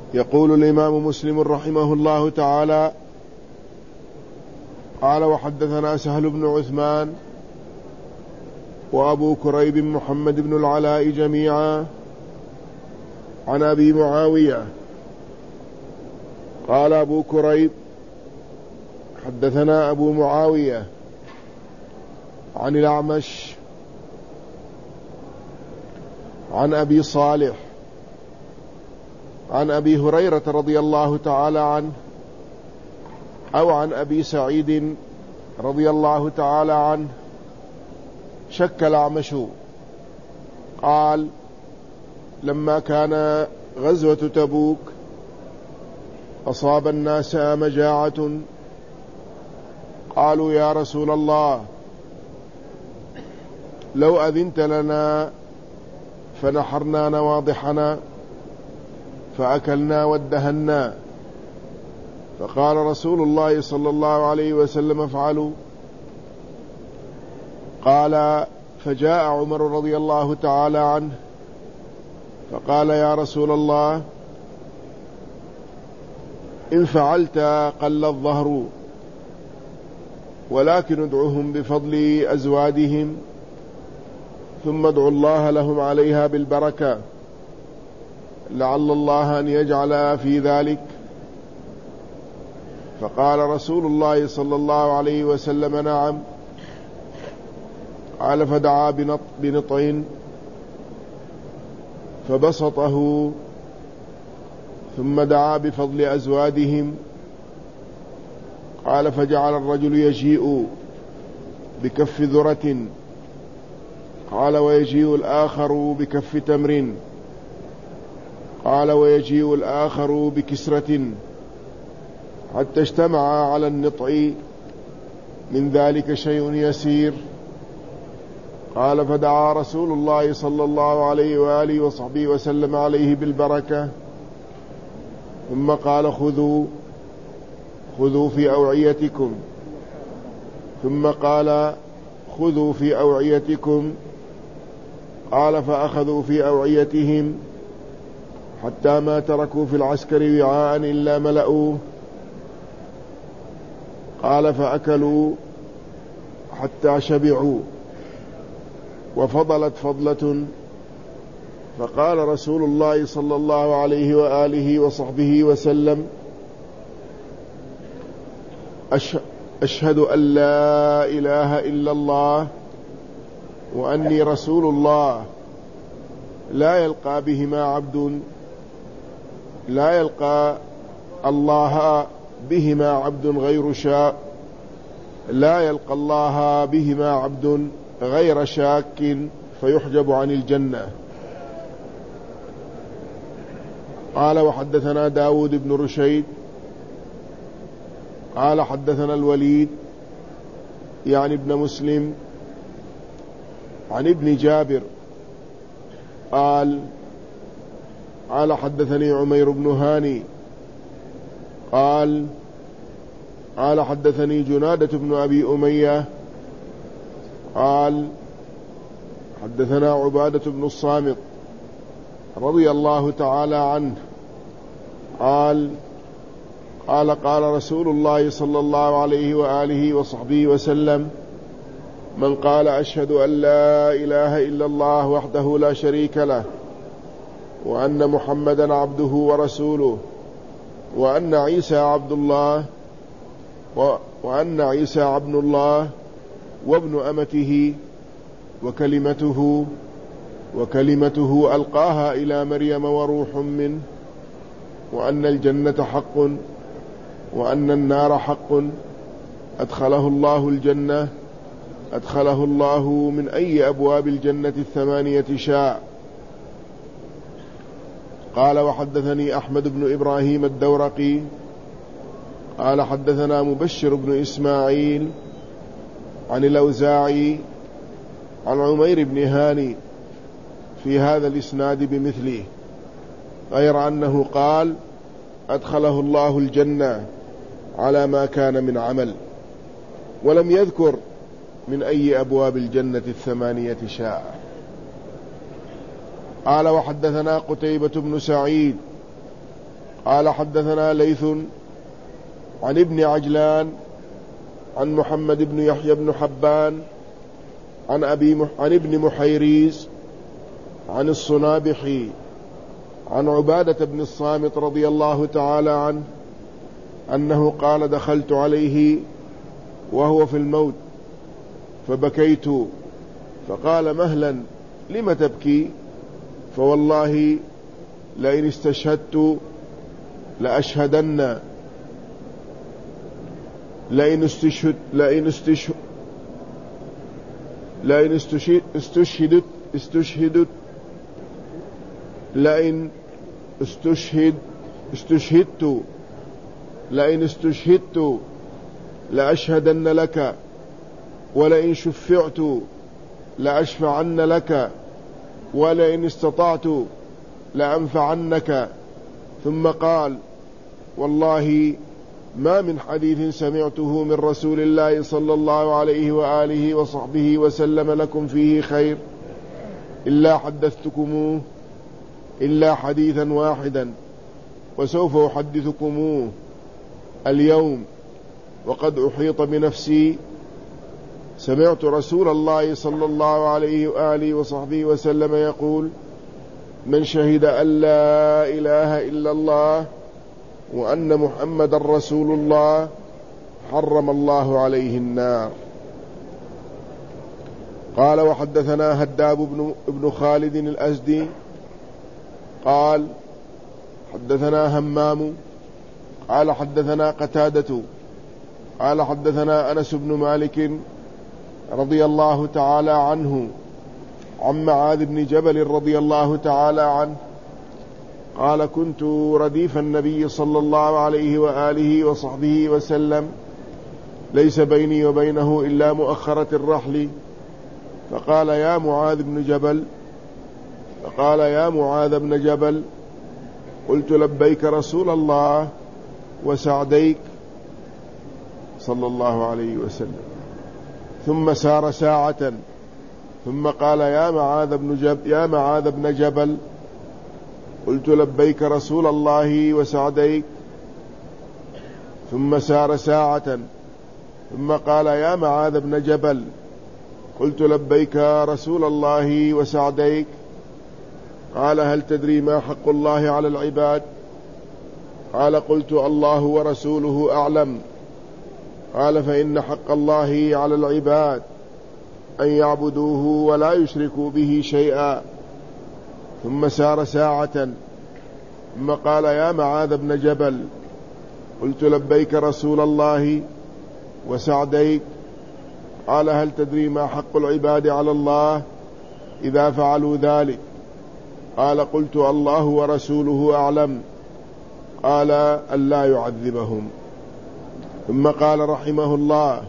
يقول الإمام مسلم رحمه الله تعالى: قال وحدثنا سهل بن عثمان وأبو كريب محمد بن العلاء جميعا عن أبي معاوية. قال أبو كريب: حدثنا أبو معاوية عن الأعمش عن أبي صالح عن أبي هريرة رضي الله تعالى عنه، أو عن أبي سعيد رضي الله تعالى عنه، شك الأعمش. قال: لما كان غزوة تبوك أصاب الناس مجاعة، قالوا: يا رسول الله، لو أذنت لنا فنحرنا نواضحنا فأكلنا وادهنا. فقال رسول الله صلى الله عليه وسلم: افعلوا. قال: فجاء عمر رضي الله تعالى عنه فقال: يا رسول الله، إن فعلت قل الظهر، ولكن ادعهم بفضل أزوادهم، ثم ادعوا الله لهم عليها بالبركة، لعل الله أن يجعل في ذلك. فقال رسول الله صلى الله عليه وسلم: نعم. قال: فدعا بنطع فبسطه، ثم دعا بفضل أزوادهم. قال: فجعل الرجل يجيء بكف ذرة، قال: ويجيء الآخر بكف تمر، قال: ويجيء الآخر بكسرة، حتى اجتمع على النطع من ذلك شيء يسير. قال: فدعا رسول الله صلى الله عليه وآله وصحبه وسلم عليه بالبركة، ثم قال: خذوا في أوعيتكم. ثم قال: خذوا في أوعيتكم. قال: فأخذوا في أوعيتهم، حتى ما تركوا في العسكر وعاء إلا ملأوه. قال: فأكلوا حتى شبعوا، وفضلت فضلة. فقال رسول الله صلى الله عليه وآله وصحبه وسلم: أشهد أن لا إله إلا الله وأني رسول الله. لا يلقى الله بهما عبد غير شاك، لا يلقى الله بهما عبد غير شاك فيحجب عن الجنة. قال: وحدثنا داود بن رشيد قال: حدثنا الوليد يعني ابن مسلم عن ابن جابر قال: حدثني عمير بن هاني قال: حدثني جنادة بن أبي أمية قال: حدثنا عبادة بن الصامت رضي الله تعالى عنه قال: قال رسول الله صلى الله عليه وآله وصحبه وسلم: من قال أشهد أن لا إله إلا الله وحده لا شريك له، وأن محمدا عبده ورسوله، وأن عيسى عبد الله وابن أمته وكلمته ألقاها إلى مريم وروح منه، وأن الجنة حق وأن النار حق، أدخله الله الجنة، أدخله الله من أي أبواب الجنة 8 شاء. قال: وحدثني أحمد بن إبراهيم الدورقي قال: حدثنا مبشر بن إسماعيل عن الأوزاعي عن عمير بن هاني في هذا الإسناد بمثله، غير أنه قال: أدخله الله الجنة على ما كان من عمل، ولم يذكر من أي أبواب الجنة 8 شاء. قال: وحدثنا قتيبة بن سعيد قال حدثنا ليث عن ابن عجلان عن محمد بن يحيى بن حبان عن ابن محيريز عن الصنابحي عن عبادة بن الصامت رضي الله تعالى عنه أنه قال دخلت عليه وهو في الموت فبكيت فقال مهلا لم تبكي؟ فوالله لئن استشهدت لأشهدن لئن استشهدت لأشهدن لك ولئن شفعت لأشفعن لك ولئن استطعت لأنفعنك. ثم قال والله ما من حديث سمعته من رسول الله صلى الله عليه وآله وصحبه وسلم لكم فيه خير إلا حدثتكموه إلا حديثا واحدا وسوف أحدثكموه اليوم وقد أحيط بنفسي. سمعت رسول الله صلى الله عليه وآله وصحبه وسلم يقول من شهد أن لا إله إلا الله وأن محمد رسول الله حرم الله عليه النار. قال وحدثنا هداب بن خالد الأزدي قال حدثنا همام قال حدثنا قتادة قال حدثنا أنس بن مالك رضي الله تعالى عنه عن معاذ بن جبل رضي الله تعالى عنه قال كنت رديف النبي صلى الله عليه وآله وصحبه وسلم ليس بيني وبينه إلا مؤخرة الرحل فقال يا معاذ بن جبل قلت لبيك رسول الله وسعديك صلى الله عليه وسلم. ثم سار ساعة ثم قال يا معاذ بن جبل قلت لبيك رسول الله وسعديك. ثم سار ساعة ثم قال يا معاذ بن جبل قلت لبيك رسول الله وسعديك. قال هل تدري ما حق الله على العباد؟ قال قلت الله ورسوله أعلم. قال فإن حق الله على العباد أن يعبدوه ولا يشركوا به شيئا. ثم سار ساعة ثم قال يا معاذ بن جبل قلت لبيك رسول الله وسعديك. قال هل تدري ما حق العباد على الله إذا فعلوا ذلك؟ قال قلت الله ورسوله أعلم. قال ألا يعذبهم. ثم قال رحمه الله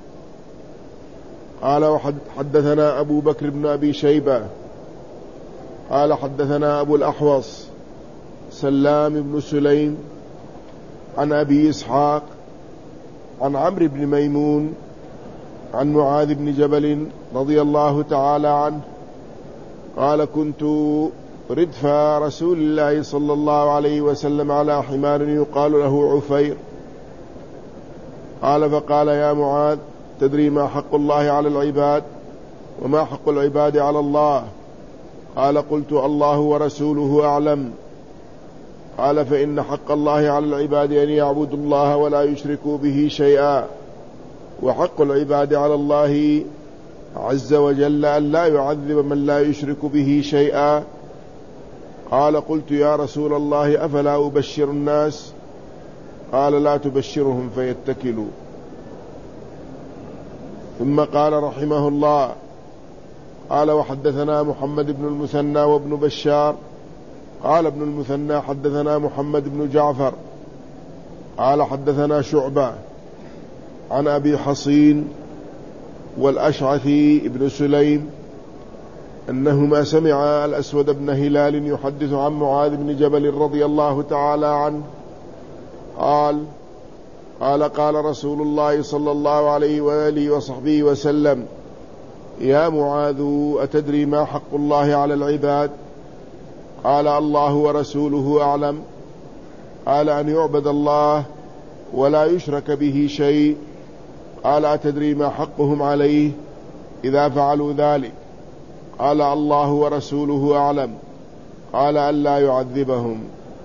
قال حدثنا أبو بكر بن أبي شيبة قال حدثنا أبو الأحوص سلام بن سليم عن أبي إسحاق عن عمرو بن ميمون عن معاذ بن جبل رضي الله تعالى عنه قال كنت ردف رسول الله صلى الله عليه وسلم على حمار يقال له عفير. قال فقال يا معاذ تدري ما حق الله على العباد وما حق العباد على الله؟ قال قلت الله ورسوله أعلم. قال فإن حق الله على العباد أن يعبدوا الله ولا يشركوا به شيئا وحق العباد على الله عز وجل أن لا يعذب من لا يشرك به شيئا. قال قلت يا رسول الله أفلا أبشر الناس؟ قال لا تبشرهم فيتكلوا. ثم قال رحمه الله قال وحدثنا محمد بن المثنى وابن بشار قال ابن المثنى حدثنا محمد بن جعفر قال حدثنا شعبة عن أبي حصين والأشعثي ابن سليم أنهما سمع الأسود بن هلال يحدث عن معاذ بن جبل رضي الله تعالى عنه قال رسول الله صلى الله عليه وآله وصحبه وسلم يا معاذ أتدري ما حق الله على العباد؟ قال الله ورسوله أعلم. قال أن يعبد الله ولا يشرك به شيء. قال أتدري ما حقهم عليه إذا فعلوا ذلك؟ قال الله ورسوله أعلم. قال ألا يعذبهم.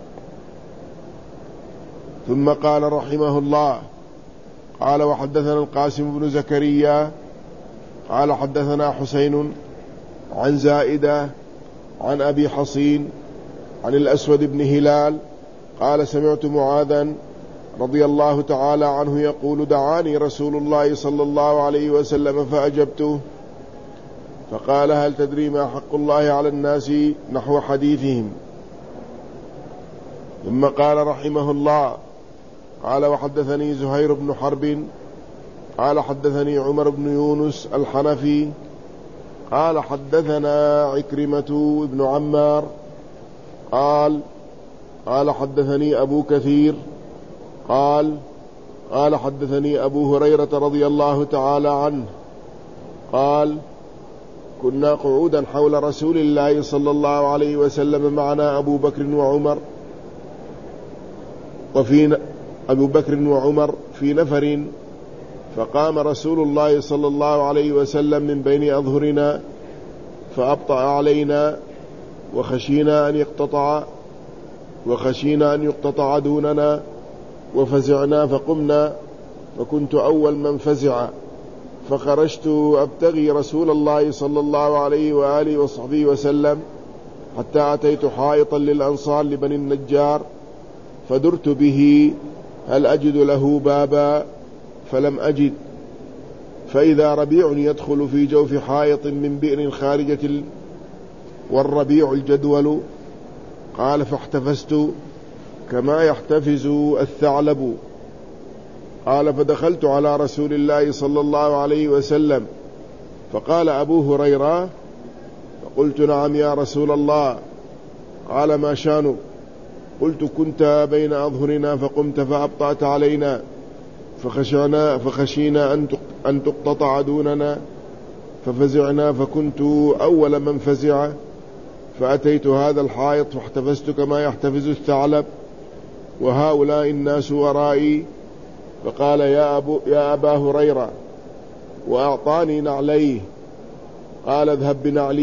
ثم قال رحمه الله قال وحدثنا القاسم بن زكريا قال حدثنا حسين عن زائدة عن أبي حصين عن الأسود بن هلال قال سمعت معاذا رضي الله تعالى عنه يقول دعاني رسول الله صلى الله عليه وسلم فأجبته، فقال هل تدري ما حق الله على الناس نحو حديثهم. ثم قال رحمه الله قال وحدثني زهير بن حرب قال حدثني عمر بن يونس الحنفي قال حدثنا عكرمة بن عمار قال حدثني أبو كثير قال حدثني أبو هريرة رضي الله تعالى عنه قال كنا قعودا حول رسول الله صلى الله عليه وسلم معنا أبو بكر وعمر في نفر، فقام رسول الله صلى الله عليه وسلم من بين أظهرنا فأبطأ علينا وخشينا أن يقتطع دوننا وفزعنا فقمنا، فكنت أول من فزع، فخرجت أبتغي رسول الله صلى الله عليه وآله وصحبه وسلم حتى أتيت حائطا للأنصار لبني النجار فدرت به هل أجد له بابا فلم أجد، فإذا ربيع يدخل في جوف حائط من بئر خارجة والربيع الجدول. قال فاحتفزت كما يحتفز الثعلب. قال فدخلت على رسول الله صلى الله عليه وسلم فقال أبو هريرة، فقلت نعم يا رسول الله. قال ما شانك؟ قلت كنت بين أظهرنا فقمت فأبطأت علينا فخشينا أن تقتطع دوننا ففزعنا، فكنت أول من فزع، فأتيت هذا الحائط فاحتفزت كما يحتفز الثعلب وهؤلاء الناس ورائي. فقال يا أبا هريرة وأعطاني نعليه. قال اذهب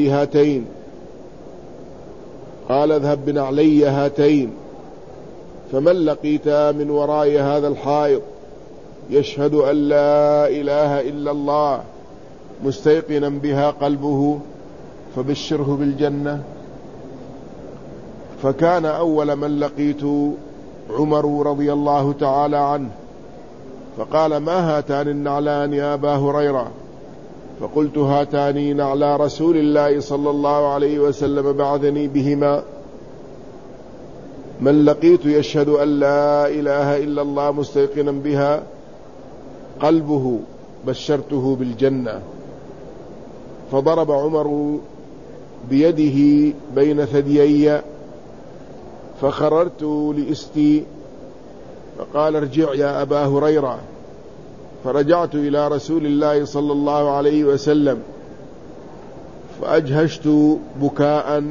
بنعلي هاتين فمن لقيت من وراء هذا الحائط يشهد أن لا إله إلا الله مستيقنا بها قلبه فبشره بالجنة. فكان أول من لقيت عمر رضي الله تعالى عنه، فقال ما هاتان النعلان يا أبا هريرة؟ فقلت هاتان نعلى رسول الله صلى الله عليه وسلم بعثني بهما، من لقيت يشهد أن لا إله إلا الله مستيقنا بها قلبه بشرته بالجنة. فضرب عمر بيده بين ثديي فخررت لإستي، فقال ارجع يا أبا هريرة، فرجعت إلى رسول الله صلى الله عليه وسلم فأجهشت بكاء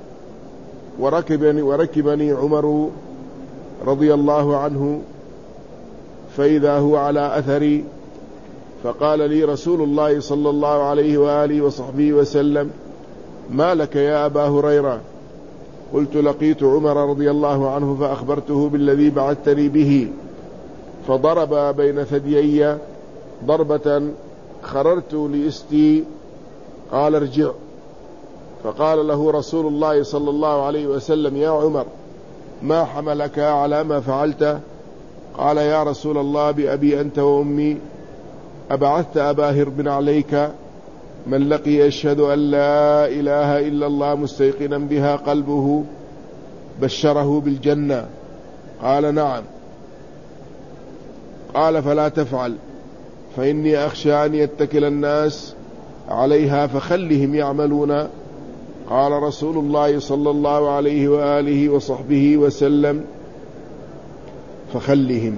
وركبني عمر رضي الله عنه فإذا هو على أثري، فقال لي رسول الله صلى الله عليه وآله وصحبه وسلم ما لك يا أبا هريرة؟ قلت لقيت عمر رضي الله عنه فأخبرته بالذي بعثتني به، فضرب بين ثديي ضربة خررت لإستي. قال ارجع. فقال له رسول الله صلى الله عليه وسلم يا عمر ما حملك على ما فعلت؟ قال يا رسول الله بأبي أنت وأمي أبعثت أبا هرب عليك، من لقي يشهد أن لا إله إلا الله مستيقنا بها قلبه بشره بالجنة؟ قال نعم. قال فلا تفعل فإني أخشى أن يتكل الناس عليها فخلهم يعملون. قال رسول الله صلى الله عليه وآله وصحبه وسلم فخلهم.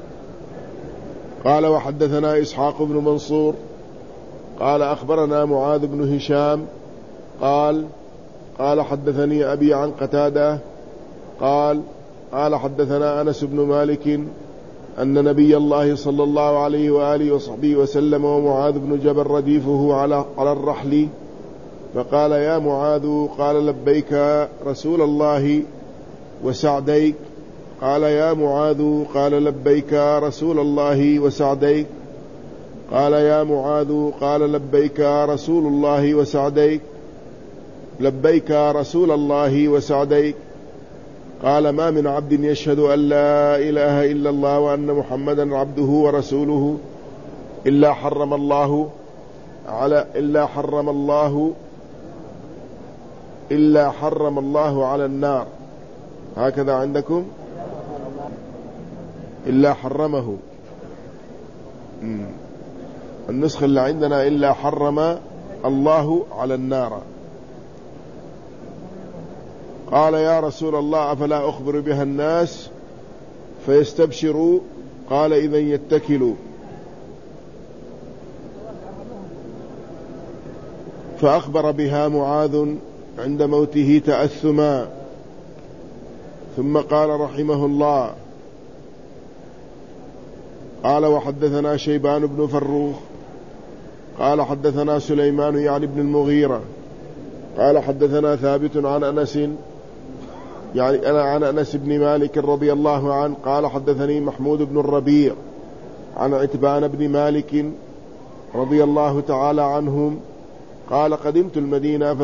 قال وحدثنا إسحاق بن منصور قال أخبرنا معاذ بن هشام قال حدثني أبي عن قتادة قال قال حدثنا أنس بن مالك أن نبي الله صلى الله عليه وآله وصحبه وسلم ومعاذ بن جبل رديفه على الرحل فقال يا معاذ قال لبيك رسول الله وسعديك قال يا معاذ قال لبيك رسول الله وسعديك قال يا معاذ قال لبيك رسول الله وسعديك لبيك رسول الله وسعديك قال ما من عبد يشهد أن لا إله إلا الله وأن محمدا عبده ورسوله إلا حرم الله على النار. هكذا عندكم إلا حرمه، النسخة اللي عندنا إلا حرم الله على النار. قال يا رسول الله أفلا أخبر بها الناس فيستبشروا؟ قال إذن يتكلوا. فأخبر بها معاذ عند موته تأثما، ثم قال رحمه الله قال وحدثنا شيبان بن فروخ قال حدثنا سليمان يعني بن المغيرة قال حدثنا ثابت عن أنس يعني أنا عن أنس بن مالك رضي الله عنه قال حدثني محمود بن الربيع عن عتبان بن مالك رضي الله تعالى عنهم قال قدمت المدينة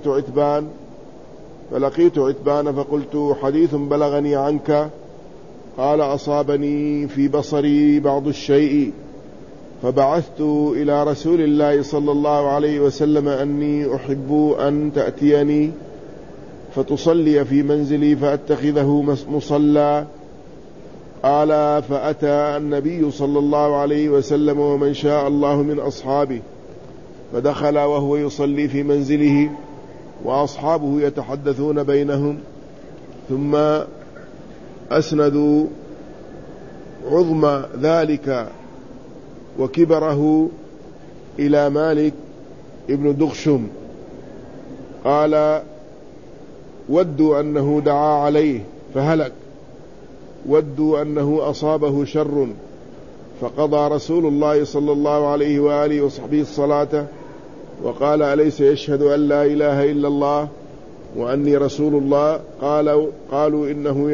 فلقيت عتبان فقلت حديث بلغني عنك. قال أصابني في بصري بعض الشيء فبعثت إلى رسول الله صلى الله عليه وسلم أني أحب أن تأتيني فتصلي في منزلي فأتخذه مصلى. قال فأتى النبي صلى الله عليه وسلم ومن شاء الله من أصحابه فدخل وهو يصلي في منزله وأصحابه يتحدثون بينهم، ثم أسندوا عظم ذلك وكبره إلى مالك ابن دغشم. قال ودوا أنه دعا عليه فهلك، ودوا أنه أصابه شر، فقضى رسول الله صلى الله عليه وآله وصحبه الصلاة وقال أليس يشهد أن لا إله إلا الله وأني رسول الله؟ قالوا إنه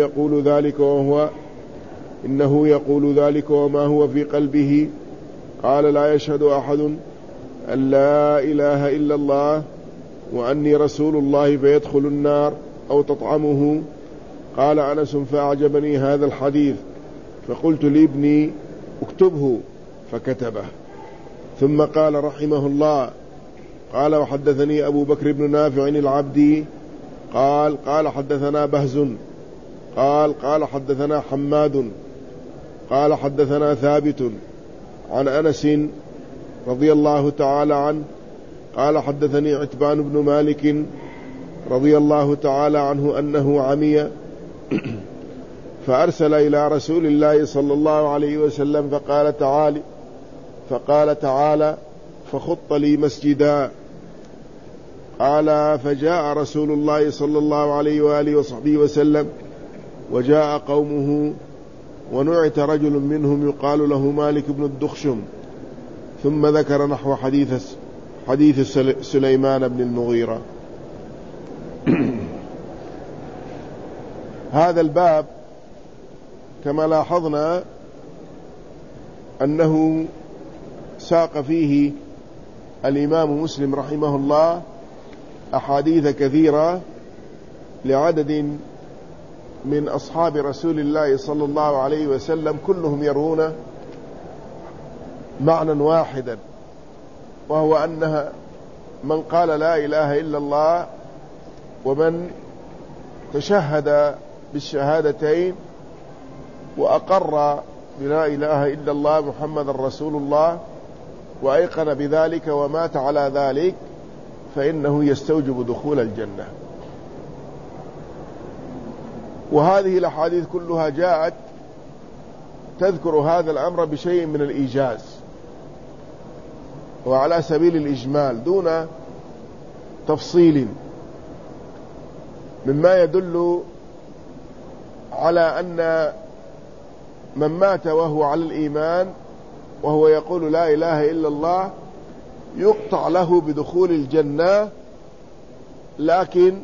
يقول ذلك وما هو في قلبه. قال لا يشهد أحد أن لا إله إلا الله وأني رسول الله فيدخل النار أو تطعمه. قال أنس فأعجبني هذا الحديث فقلت لابني اكتبه فكتبه. ثم قال رحمه الله قال وحدثني أبو بكر بن نافع العبدي قال حدثنا بهز قال حدثنا حماد قال حدثنا ثابت عن أنس رضي الله تعالى عنه قال حدثني عتبان بن مالك رضي الله تعالى عنه أنه عمي فأرسل إلى رسول الله صلى الله عليه وسلم فقال تعالى فخط لي مسجدا. قال فجاء رسول الله صلى الله عليه وآله وصحبه وسلم وجاء قومه ونعت رجل منهم يقال له مالك بن الدخشم، ثم ذكر نحو حديث سليمان بن المغيرة. هذا الباب كما لاحظنا أنه ساق فيه الإمام مسلم رحمه الله أحاديث كثيرة لعدد من أصحاب رسول الله صلى الله عليه وسلم كلهم يرون معنى واحدا، وهو أنها من قال لا إله إلا الله ومن تشهد بالشهادتين وأقر بلا إله إلا الله محمد رسول الله وأيقن بذلك ومات على ذلك فإنه يستوجب دخول الجنة. وهذه الأحاديث كلها جاءت تذكر هذا الأمر بشيء من الإيجاز وعلى سبيل الإجمال دون تفصيل، مما يدل على أن من مات وهو على الإيمان وهو يقول لا إله إلا الله يقطع له بدخول الجنة، لكن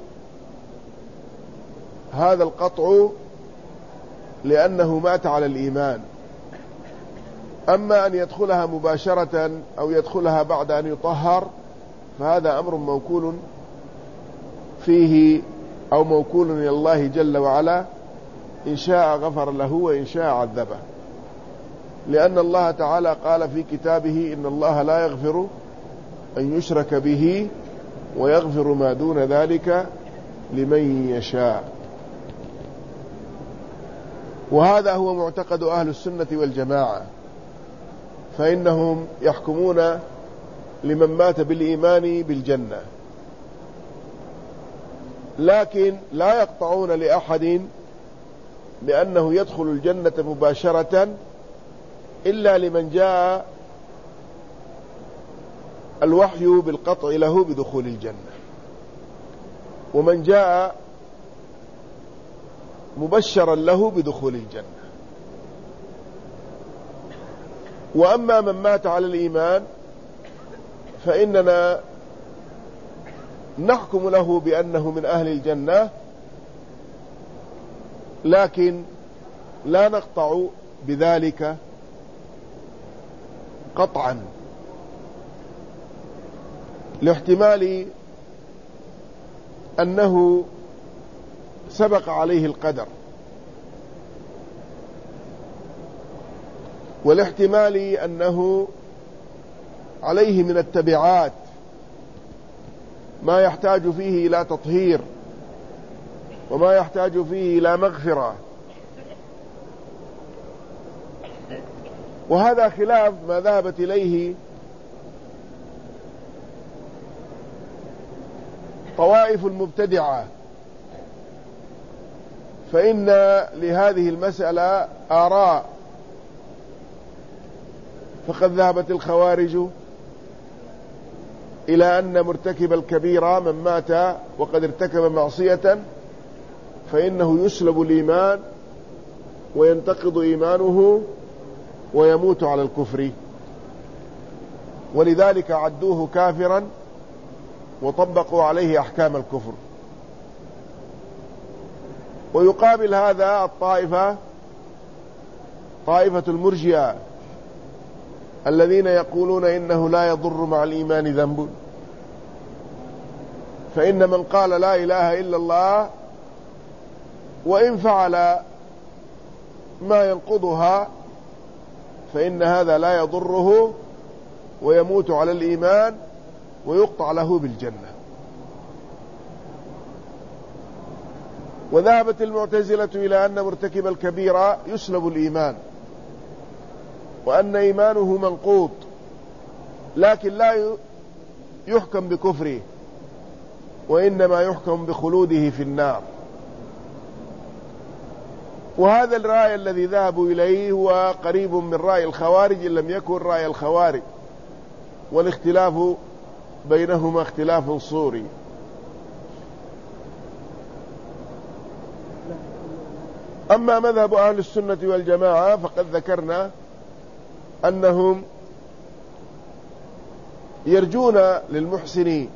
هذا القطع لأنه مات على الإيمان. أما أن يدخلها مباشرة أو يدخلها بعد أن يطهر فهذا أمر موكول فيه أو موكول إلى الله جل وعلا، إن شاء غفر له وإن شاء عذبه، لأن الله تعالى قال في كتابه إن الله لا يغفر أن يشرك به ويغفر ما دون ذلك لمن يشاء. وهذا هو معتقد أهل السنة والجماعة، فإنهم يحكمون لمن مات بالإيمان بالجنة، لكن لا يقطعون لأحد بأنه يدخل الجنة مباشرة إلا لمن جاء الوحي بالقطع له بدخول الجنة، ومن جاء مبشرا له بدخول الجنة. وأما من مات على الإيمان فإننا نحكم له بأنه من أهل الجنة، لكن لا نقطع بذلك قطعا، لاحتمال أنه سبق عليه القدر، والاحتمال أنه عليه من التبعات ما يحتاج فيه إلى تطهير وما يحتاج فيه إلى مغفرة، وهذا خلاف ما ذهبت إليه طوائف المبتدعة، فإن لهذه المسألة آراء، فقد ذهبت الخوارج إلى أن مرتكب الكبيرة من مات وقد ارتكب معصية فإنه يسلب الإيمان وينتقض إيمانه ويموت على الكفر، ولذلك عدوه كافرا وطبقوا عليه أحكام الكفر. ويقابل هذا طائفة المرجئة الذين يقولون إنه لا يضر مع الإيمان ذنب، فإن من قال لا إله إلا الله وإن فعل ما ينقضها فإن هذا لا يضره ويموت على الإيمان ويقطع له بالجنة. وذهبت المعتزلة إلى أن مرتكب الكبيرة يسلب الإيمان وأن إيمانه منقوض، لكن لا يحكم بكفره وإنما يحكم بخلوده في النار. وهذا الرأي الذي ذهبوا إليه هو قريب من رأي الخوارج إن لم يكن رأي الخوارج، والاختلاف بينهما اختلاف صوري. أما مذهب أهل السنة والجماعة فقد ذكرنا أنهم يرجون للمحسنين،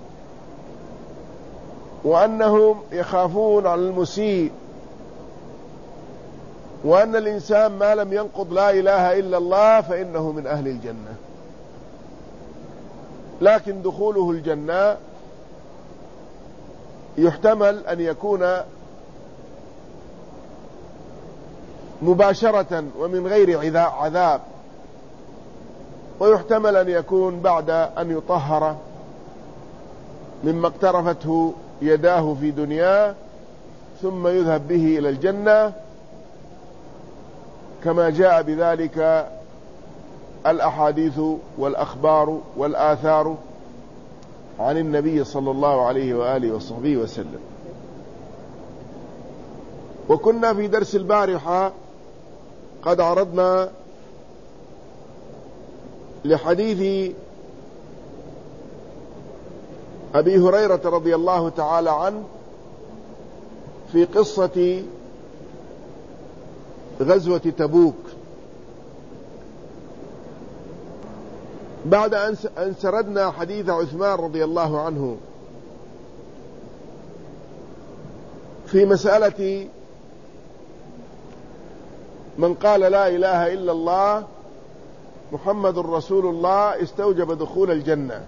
وأنهم يخافون على المسيء، وأن الإنسان ما لم ينقض لا إله إلا الله فإنه من أهل الجنة، لكن دخوله الجنة يحتمل أن يكون مباشرة ومن غير عذاب، ويحتمل أن يكون بعد أن يطهر مما اقترفته يداه في دنياه ثم يذهب به إلى الجنة، كما جاء بذلك الأحاديث والأخبار والآثار عن النبي صلى الله عليه وآله وصحبه وسلم. وكنا في درس البارحة قد عرضنا لحديث أبي هريرة رضي الله تعالى عنه في قصة غزوة تبوك، بعد أن سردنا حديث عثمان رضي الله عنه في مسألة من قال لا إله إلا الله محمد رسول الله استوجب دخول الجنة.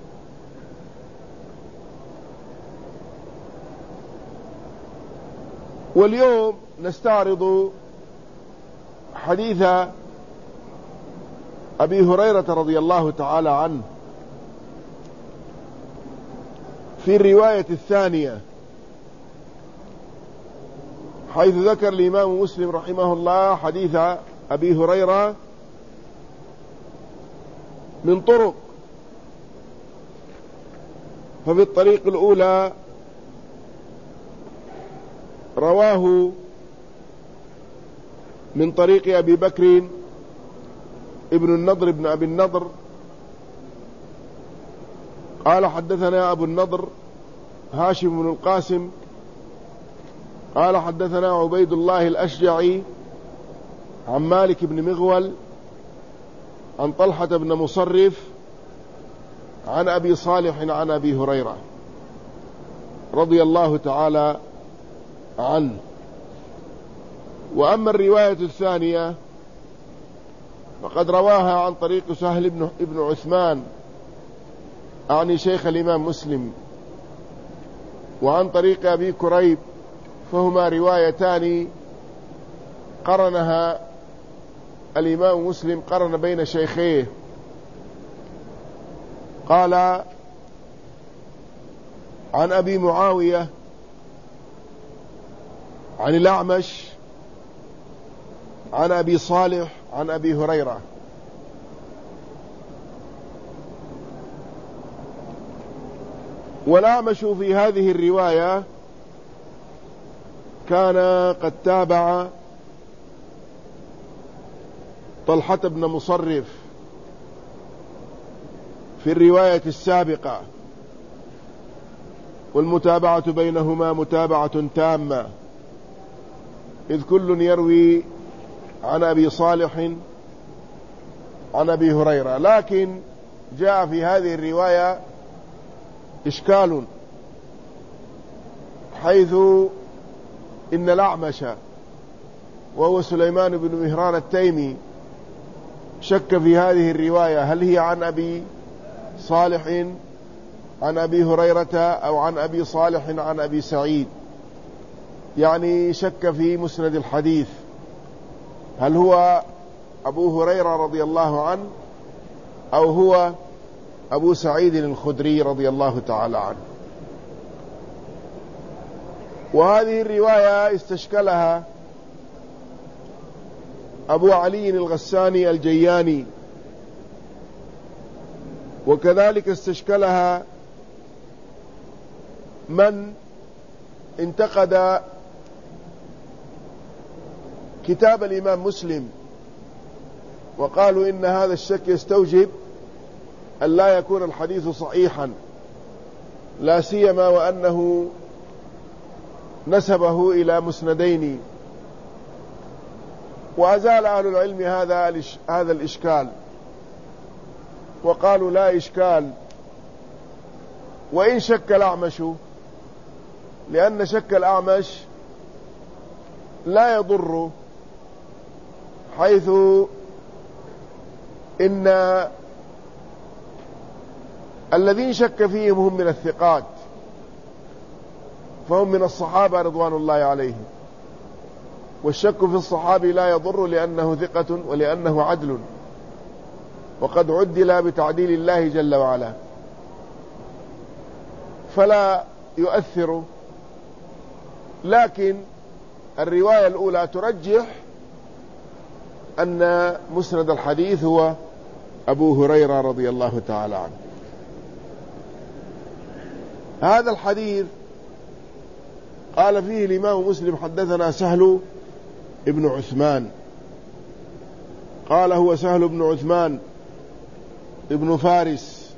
واليوم نستعرض حديث أبي هريرة رضي الله تعالى عنه في الرواية الثانية، حيث ذكر الإمام مسلم رحمه الله حديث أبي هريرة من طرق. ففي الطريق الأولى رواه من طريق أبي بكر ابن النضر ابن أبي النضر قال حدثنا أبو النضر هاشم بن القاسم قال حدثنا عبيد الله الأشجعي عن مالك بن مغول عن طلحة بن مصرف عن أبي صالح عن أبي هريرة رضي الله تعالى عنه. وأما الرواية الثانية فقد رواها عن طريق سهل بن عثمان أعني شيخ الإمام مسلم، وعن طريق أبي كريب، فهما روايتان قرنها الإمام مسلم، قرن بين شيخيه. قال عن أبي معاوية عن الأعمش عن أبي صالح عن أبي هريرة. والأعمش في هذه الرواية كان قد تابع طلحة بن مصرف في الرواية السابقة، والمتابعة بينهما متابعة تامة، إذ كل يروي عن أبي صالح عن أبي هريرة. لكن جاء في هذه الرواية إشكال، حيث إن الأعمش وهو سليمان بن مهران التيمي شك في هذه الرواية هل هي عن أبي صالح عن أبي هريرة أو عن أبي صالح عن أبي سعيد، يعني شك في مسند الحديث هل هو أبو هريرة رضي الله عنه أو هو أبو سعيد الخدري رضي الله تعالى عنه. وهذه الرواية استشكلها أبو علي الغساني الجياني، وكذلك استشكلها من انتقد كتاب الإمام مسلم، وقالوا إن هذا الشك يستوجب أن لا يكون الحديث صحيحا، لا سيما وأنه نسبه إلى مسندين. وأزال أهل العلم هذا الإشكال، وقالوا لا إشكال وإن شك الأعمش، لأن شك الأعمش لا يضر، حيث إن الذين شك فيهم هم من الثقات، فهم من الصحابة رضوان الله عليهم، والشك في الصحابي لا يضر لأنه ثقة ولأنه عدل، وقد عدل بتعديل الله جل وعلا، فلا يؤثر. لكن الرواية الأولى ترجح أن مسند الحديث هو أبو هريرة رضي الله تعالى عنه. هذا الحديث قال فيه الإمام مسلم حدثنا سهل ابن عثمان، قال هو سهل بن عثمان ابن فارس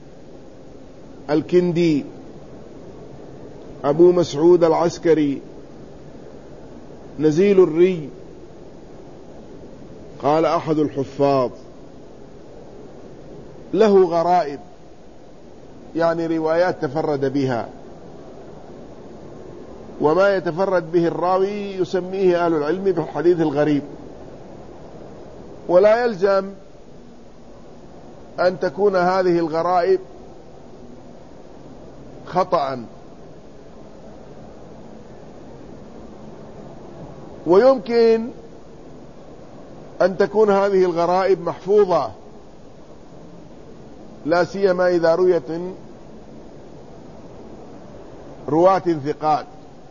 الكندي أبو مسعود العسكري نزيل الري قال أحد الحفاظ: له غرائب، يعني روايات تفرد بها، وما يتفرد به الراوي يسميه أهل العلم بالحديث الغريب، ولا يلزم أن تكون هذه الغرائب خطأ، ويمكن أن تكون هذه الغرائب محفوظة، لا سيما إذا رويت من رواة ثقات.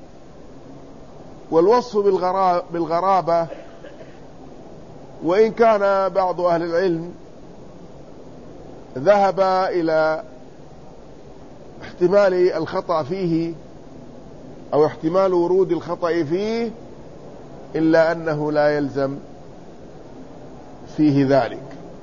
والوصف بالغرابة، وإن كان بعض أهل العلم ذهب إلى احتمال الخطأ فيه أو احتمال ورود الخطأ فيه، إلا أنه لا يلزم فيه ذلك.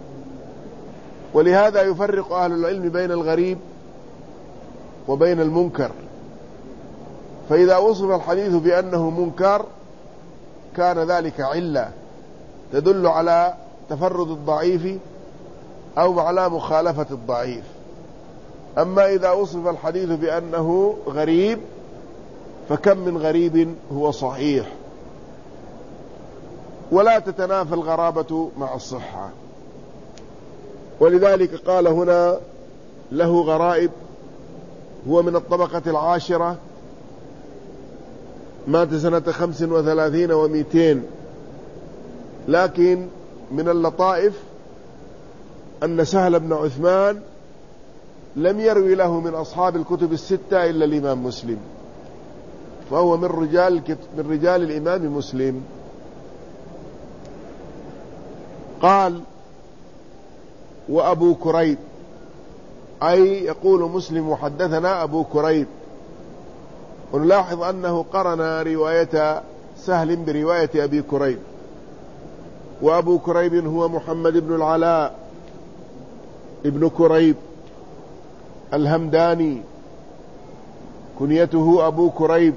ولهذا يفرق أهل العلم بين الغريب وبين المنكر. فإذا وصف الحديث بأنه منكر كان ذلك علة تدل على تفرد الضعيف أو على مخالفة الضعيف. أما إذا وصف الحديث بأنه غريب فكم من غريب هو صحيح، ولا تتنافى الغرابة مع الصحة. ولذلك قال هنا: له غرائب، هو من الطبقة العاشرة، مات سنة 35 و200. لكن من اللطائف أن سهل بن عثمان لم يروي له من أصحاب الكتب الستة إلا الإمام مسلم، فهو من رجال الإمام مسلم. قال: وأبو كريب، أي يقول مسلم حدثنا أبو كريب. ونلاحظ أنه قرن رواية سهل برواية أبي كريب، وأبو كريب هو محمد بن العلاء ابن كريب الهمداني، كنيته أبو كريب،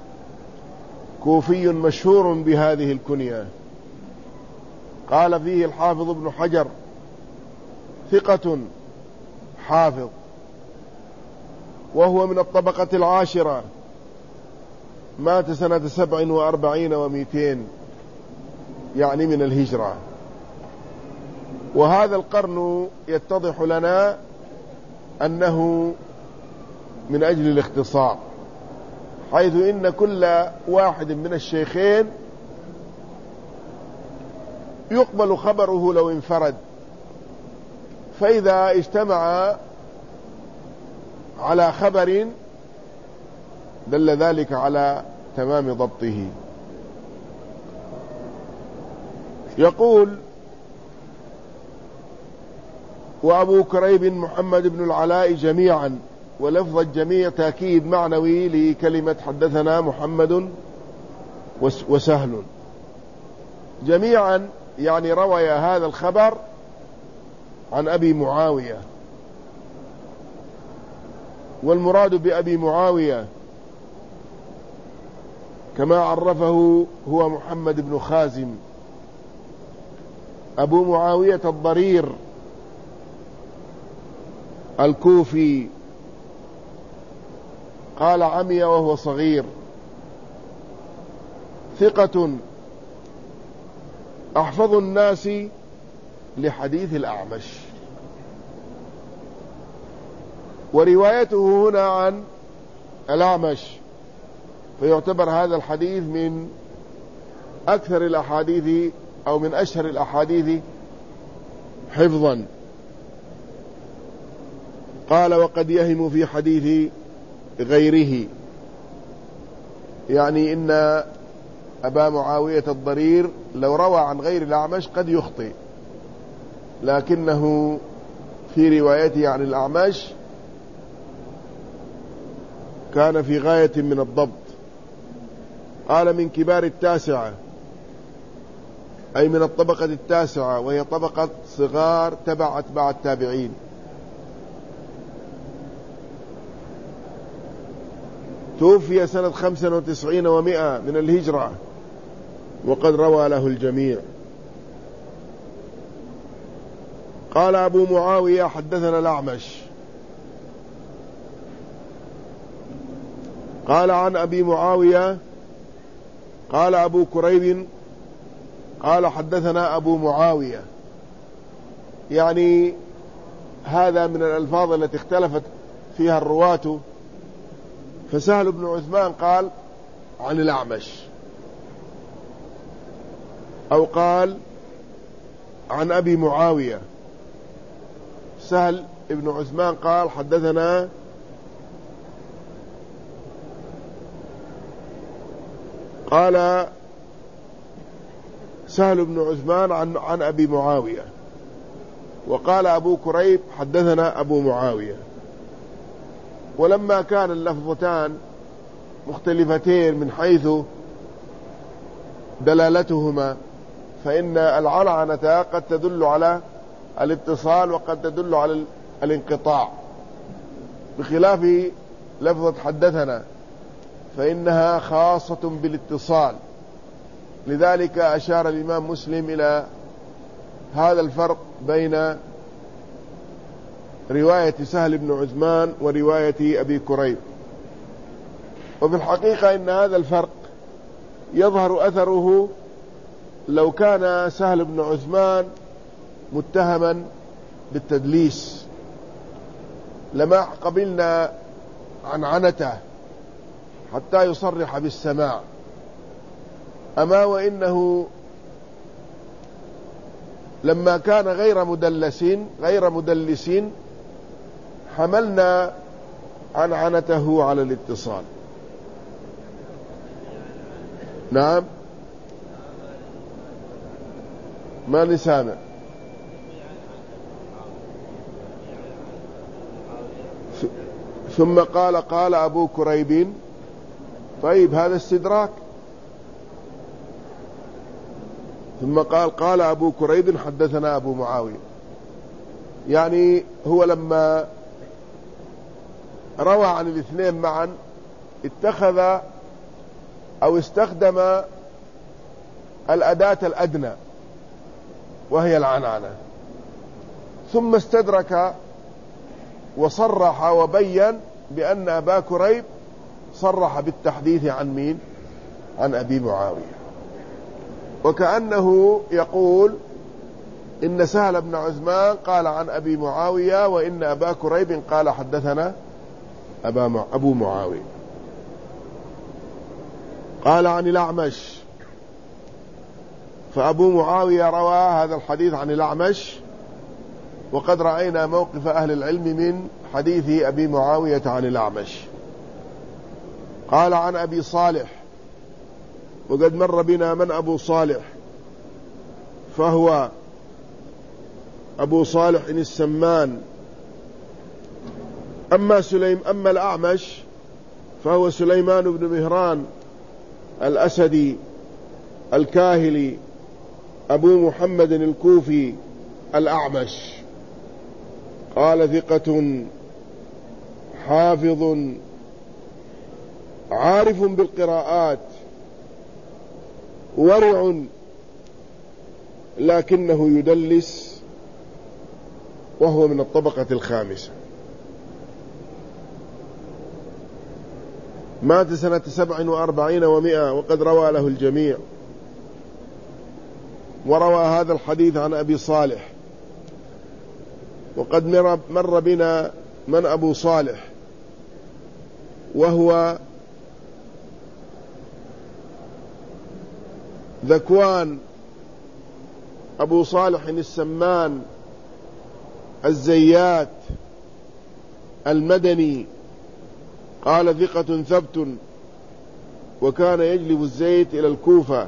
كوفي مشهور بهذه الكنية. قال فيه الحافظ ابن حجر: ثقة حافظ، وهو من الطبقة العاشرة، مات سنة 47 و200، يعني من الهجرة. وهذا القرن يتضح لنا أنه من أجل الاختصار، حيث إن كل واحد من الشيخين يقبل خبره لو انفرد، فإذا اجتمع على خبر دل ذلك على تمام ضبطه. يقول: وأبو كريب محمد بن العلاء جميعا، ولفظ الجميع تأكيد معنوي لكلمة حدثنا محمد وسهل. جميعا يعني روي هذا الخبر عن أبي معاوية، والمراد بأبي معاوية كما عرفه هو محمد بن خازم أبو معاوية الضرير الكوفي. قال: عمي وهو صغير، ثقة أحفظ الناس لحديث الأعمش. وروايته هنا عن الأعمش، فيعتبر هذا الحديث من أكثر الأحاديث أو من أشهر الأحاديث حفظا. قال: وقد يهم في حديث غيره، يعني إن أبا معاوية الضرير لو روى عن غير الأعمش قد يخطئ، لكنه في روايته عن الأعمش كان في غاية من الضبط. قال: من كبار التاسعة، أي من الطبقة التاسعة، وهي طبقة صغار تبع أتباع التابعين. توفي سنة 95 و100 من الهجرة، وقد روى له الجميع. قال أبو معاوية حدثنا الأعمش قال عن أبي معاوية قال أبو كريب قال حدثنا أبو معاوية، يعني هذا من الألفاظ التي اختلفت فيها الرواة، فسهل بن عثمان قال عن الأعمش أو قال عن أبي معاوية. سهل بن عثمان قال حدثنا قال سهل بن عثمان عن أبي معاوية، وقال أبو كريب حدثنا أبو معاوية. ولما كان اللفظتان مختلفتين من حيث دلالتهما، فإن العنعنة قد تدل على الاتصال وقد تدل على الانقطاع، بخلاف لفظة حدثنا فإنها خاصة بالاتصال. لذلك أشار الإمام مسلم إلى هذا الفرق بين رواية سهل بن عثمان ورواية أبي كريب. وفي الحقيقة إن هذا الفرق يظهر أثره لو كان سهل بن عثمان متهما بالتدليس، لما قبلنا عنعنته حتى يصرح بالسماع. أما وإنه لما كان غير مدلس حملنا عنعنته على الاتصال. نعم، ما نسامع. ثم قال أبو كريب. طيب، هذا استدراك. ثم قال أبو كريب حدثنا أبو معاوية، يعني هو لما روى عن الاثنين معا اتخذ أو استخدم الأداة الأدنى وهي العنعنة، ثم استدرك وصرح وبين بأن أبا كريب صرح بالتحديث عن مين؟ عن أبي معاوية، وكأنه يقول إن سهل بن عثمان قال عن أبي معاوية، وإن أبا كريب قال حدثنا أبو معاوية. قال عن الأعمش، فأبو معاوية روى هذا الحديث عن الأعمش، وقد رأينا موقف أهل العلم من حديث أبي معاوية عن الأعمش. قال عن أبي صالح، وقد مر بنا من أبو صالح، فهو أبو صالح السمان. أما الأعمش فهو سليمان بن مهران الأسدي الكاهلي أبو محمد الكوفي الأعمش، قال ثقة حافظ عارف بالقراءات ورع، لكنه يدلس، وهو من الطبقة الخامسة. مات سنة 47 و100، وقد روى له الجميع. وروى هذا الحديث عن أبي صالح. وقد مر بنا من أبو صالح، وهو ذكوان أبو صالح السمان الزيات المدني، قال ثقة ثبت، وكان يجلب الزيت إلى الكوفة،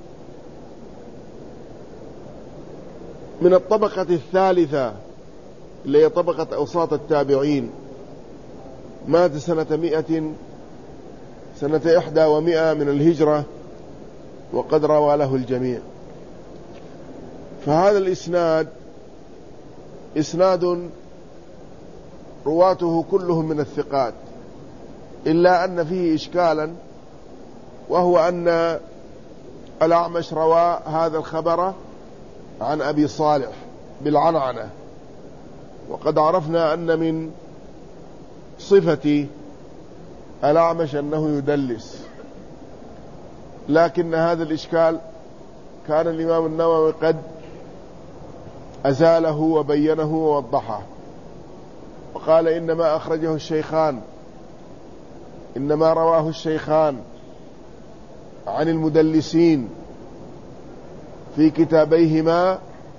من الطبقة الثالثة اللي هي طبقة أوساط التابعين. مات سنة 100 من الهجرة، وقد روى له الجميع. فهذا الإسناد إسناد رواته كلهم من الثقات، إلا أن فيه إشكالا، وهو أن الأعمش روى هذا الخبر عن أبي صالح بالعنعنة، وقد عرفنا أن من صفة الأعمش أنه يدلس، لكن هذا الإشكال كان الإمام النووي قد أزاله وبينه ووضحه، وقال إنما أخرجه الشيخان، إنما رواه الشيخان عن المدلسين في كتابيهما،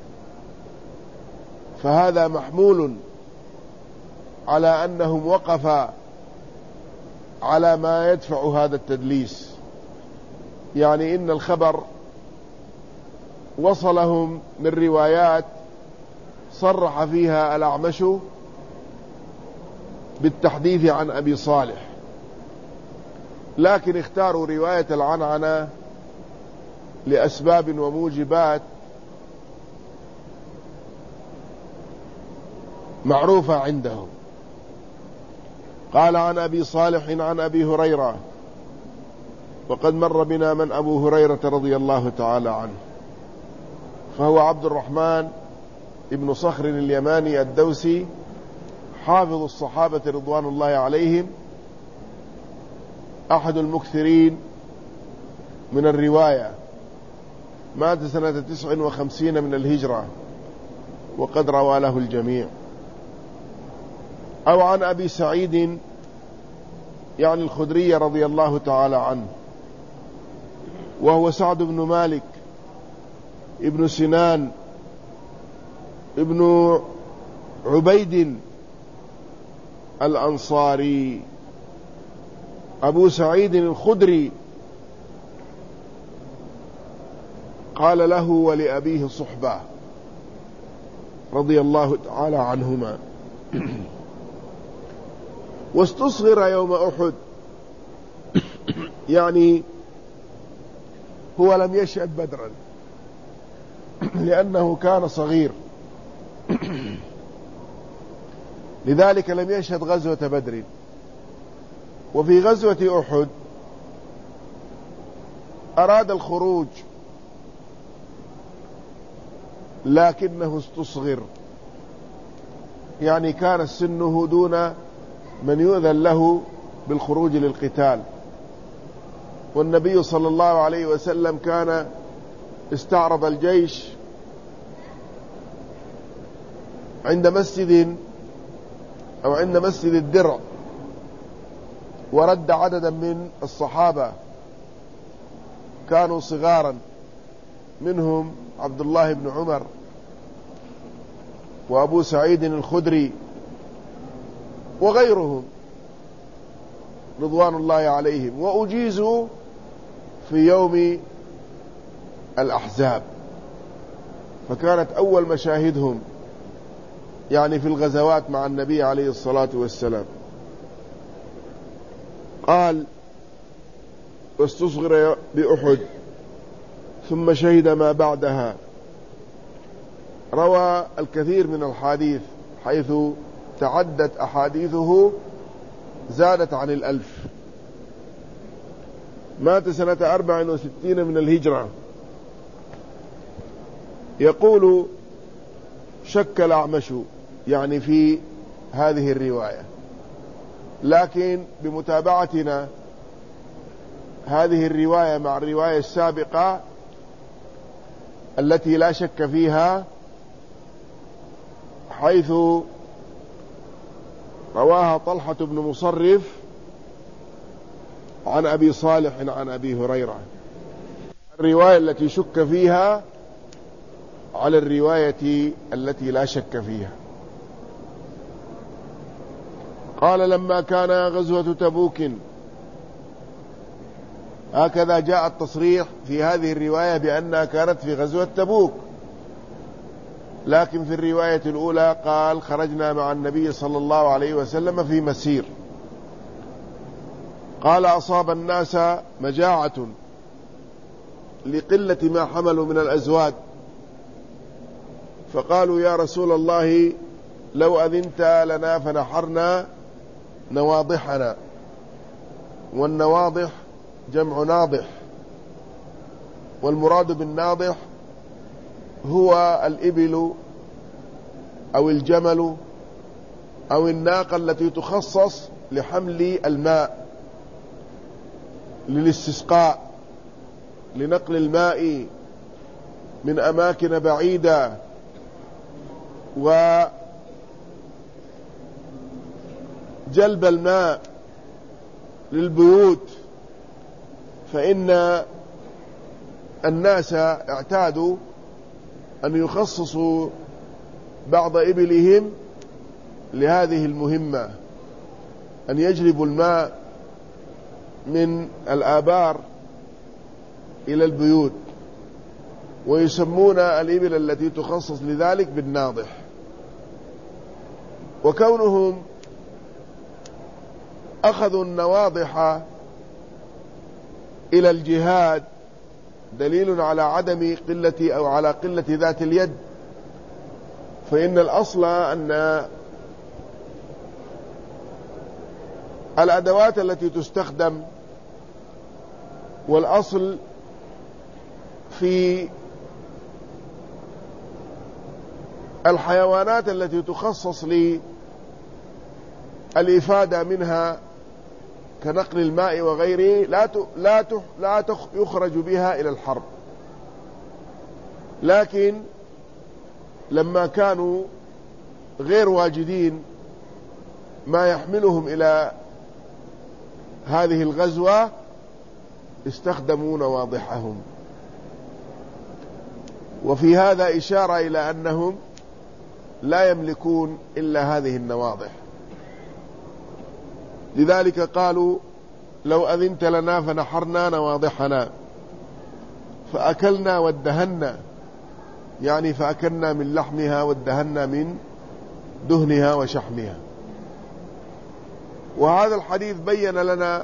فهذا محمول على أنهم وقفا على ما يدفع هذا التدليس، يعني إن الخبر وصلهم من روايات صرح فيها الأعمش بالتحديث عن أبي صالح، لكن اختاروا رواية العنعنة لأسباب وموجبات معروفة عندهم. قال عن أبي صالح عن أبي هريرة، وقد مر بنا من أبو هريرة رضي الله تعالى عنه، فهو عبد الرحمن ابن صخر اليماني الدوسي، حافظ الصحابة رضوان الله عليهم، أحد المكثرين من الرواية، مات سنة 59 من الهجرة، وقد روى له الجميع. أو عن أبي سعيد يعني الخدري رضي الله تعالى عنه، وهو سعد بن مالك ابن سنان ابن عبيد الأنصاري، أبو سعيد الخدري، قال له ولأبيه صحبة رضي الله تعالى عنهما. واستصغر يوم أحد، يعني هو لم يشهد بدرا لأنه كان صغير، لذلك لم يشهد غزوة بدر. وفي غزوة أحد أراد الخروج لكنه استصغر، يعني كان سنه دون من يؤذن له بالخروج للقتال، والنبي صلى الله عليه وسلم كان استعرض الجيش عند مسجد أو عند مسجد الدرع، ورد عددا من الصحابة كانوا صغارا، منهم عبد الله بن عمر وأبو سعيد الخدري وغيرهم رضوان الله عليهم، وأجيزوا في يوم الأحزاب، فكانت أول مشاهدهم يعني في الغزوات مع النبي عليه الصلاة والسلام. قال واستصغر بأحد ثم شهد ما بعدها. روى الكثير من الحديث حيث تعدت أحاديثه زادت عن 1000. مات سنة 64 من الهجرة. يقول شك الأعمش يعني في هذه الرواية، لكن بمتابعتنا هذه الرواية مع الرواية السابقة التي لا شك فيها، حيث رواها طلحة بن مصرف عن أبي صالح عن أبي هريرة، الرواية التي شك فيها على الرواية التي لا شك فيها. قال لما كان غزوة تبوك، هكذا جاء التصريح في هذه الرواية بأنها كانت في غزوة تبوك، لكن في الرواية الأولى قال خرجنا مع النبي صلى الله عليه وسلم في مسير. قال أصاب الناس مجاعة لقلة ما حملوا من الأزواد، فقالوا يا رسول الله لو أذنت لنا فنحرنا نواضحنا، والنواضح جمع ناضح، والمراد بالناضح هو الإبل أو الجمل أو الناقة التي تخصص لحمل الماء للاستسقاء، لنقل الماء من أماكن بعيدة وجلب الماء للبيوت، فإن الناس اعتادوا أن يخصصوا بعض إبلهم لهذه المهمة، أن يجلبوا الماء من الآبار إلى البيوت، ويسمون الإبل التي تخصص لذلك بالناضح. وكونهم أخذوا النواضح إلى الجهاد دليل على عدم قلة أو على قلة ذات اليد، فإن الأصل أن الأدوات التي تستخدم والأصل في الحيوانات التي تخصص للإفادة منها كنقل الماء وغيره لا يخرج بها إلى الحرب. لكن لما كانوا غير واجدين ما يحملهم إلى هذه الغزوة استخدموا نواضحهم. وفي هذا إشارة إلى أنهم لا يملكون إلا هذه النواضح، لذلك قالوا لو أذنت لنا فنحرنا نواضحنا فأكلنا وادهنا، يعني فأكلنا من لحمها وادهنا من دهنها وشحمها. وهذا الحديث بين لنا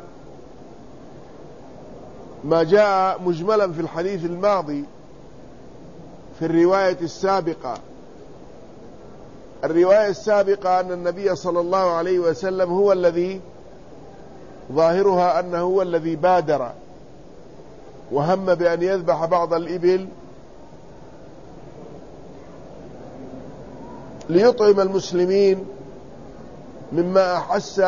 ما جاء مجملا في الحديث الماضي في الرواية السابقة. الرواية السابقة أن النبي صلى الله عليه وسلم هو الذي ظاهرها أنه هو الذي بادر وهم بأن يذبح بعض الإبل ليطعم المسلمين مما أحس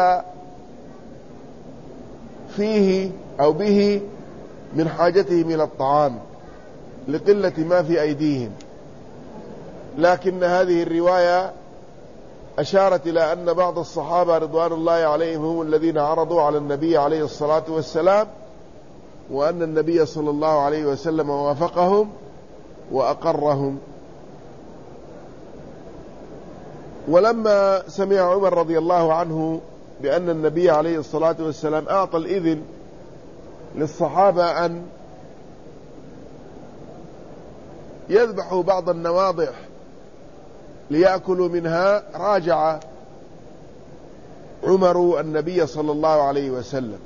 فيه أو به من حاجتهم إلى الطعام لقلة ما في أيديهم. لكن هذه الرواية أشارت إلى أن بعض الصحابة رضوان الله عليهم هم الذين عرضوا على النبي عليه الصلاة والسلام، وأن النبي صلى الله عليه وسلم وافقهم وأقرهم. ولما سمع عمر رضي الله عنه بأن النبي عليه الصلاة والسلام أعطى الإذن للصحابة أن يذبحوا بعض النواضح ليأكلوا منها، راجع عمر النبي صلى الله عليه وسلم.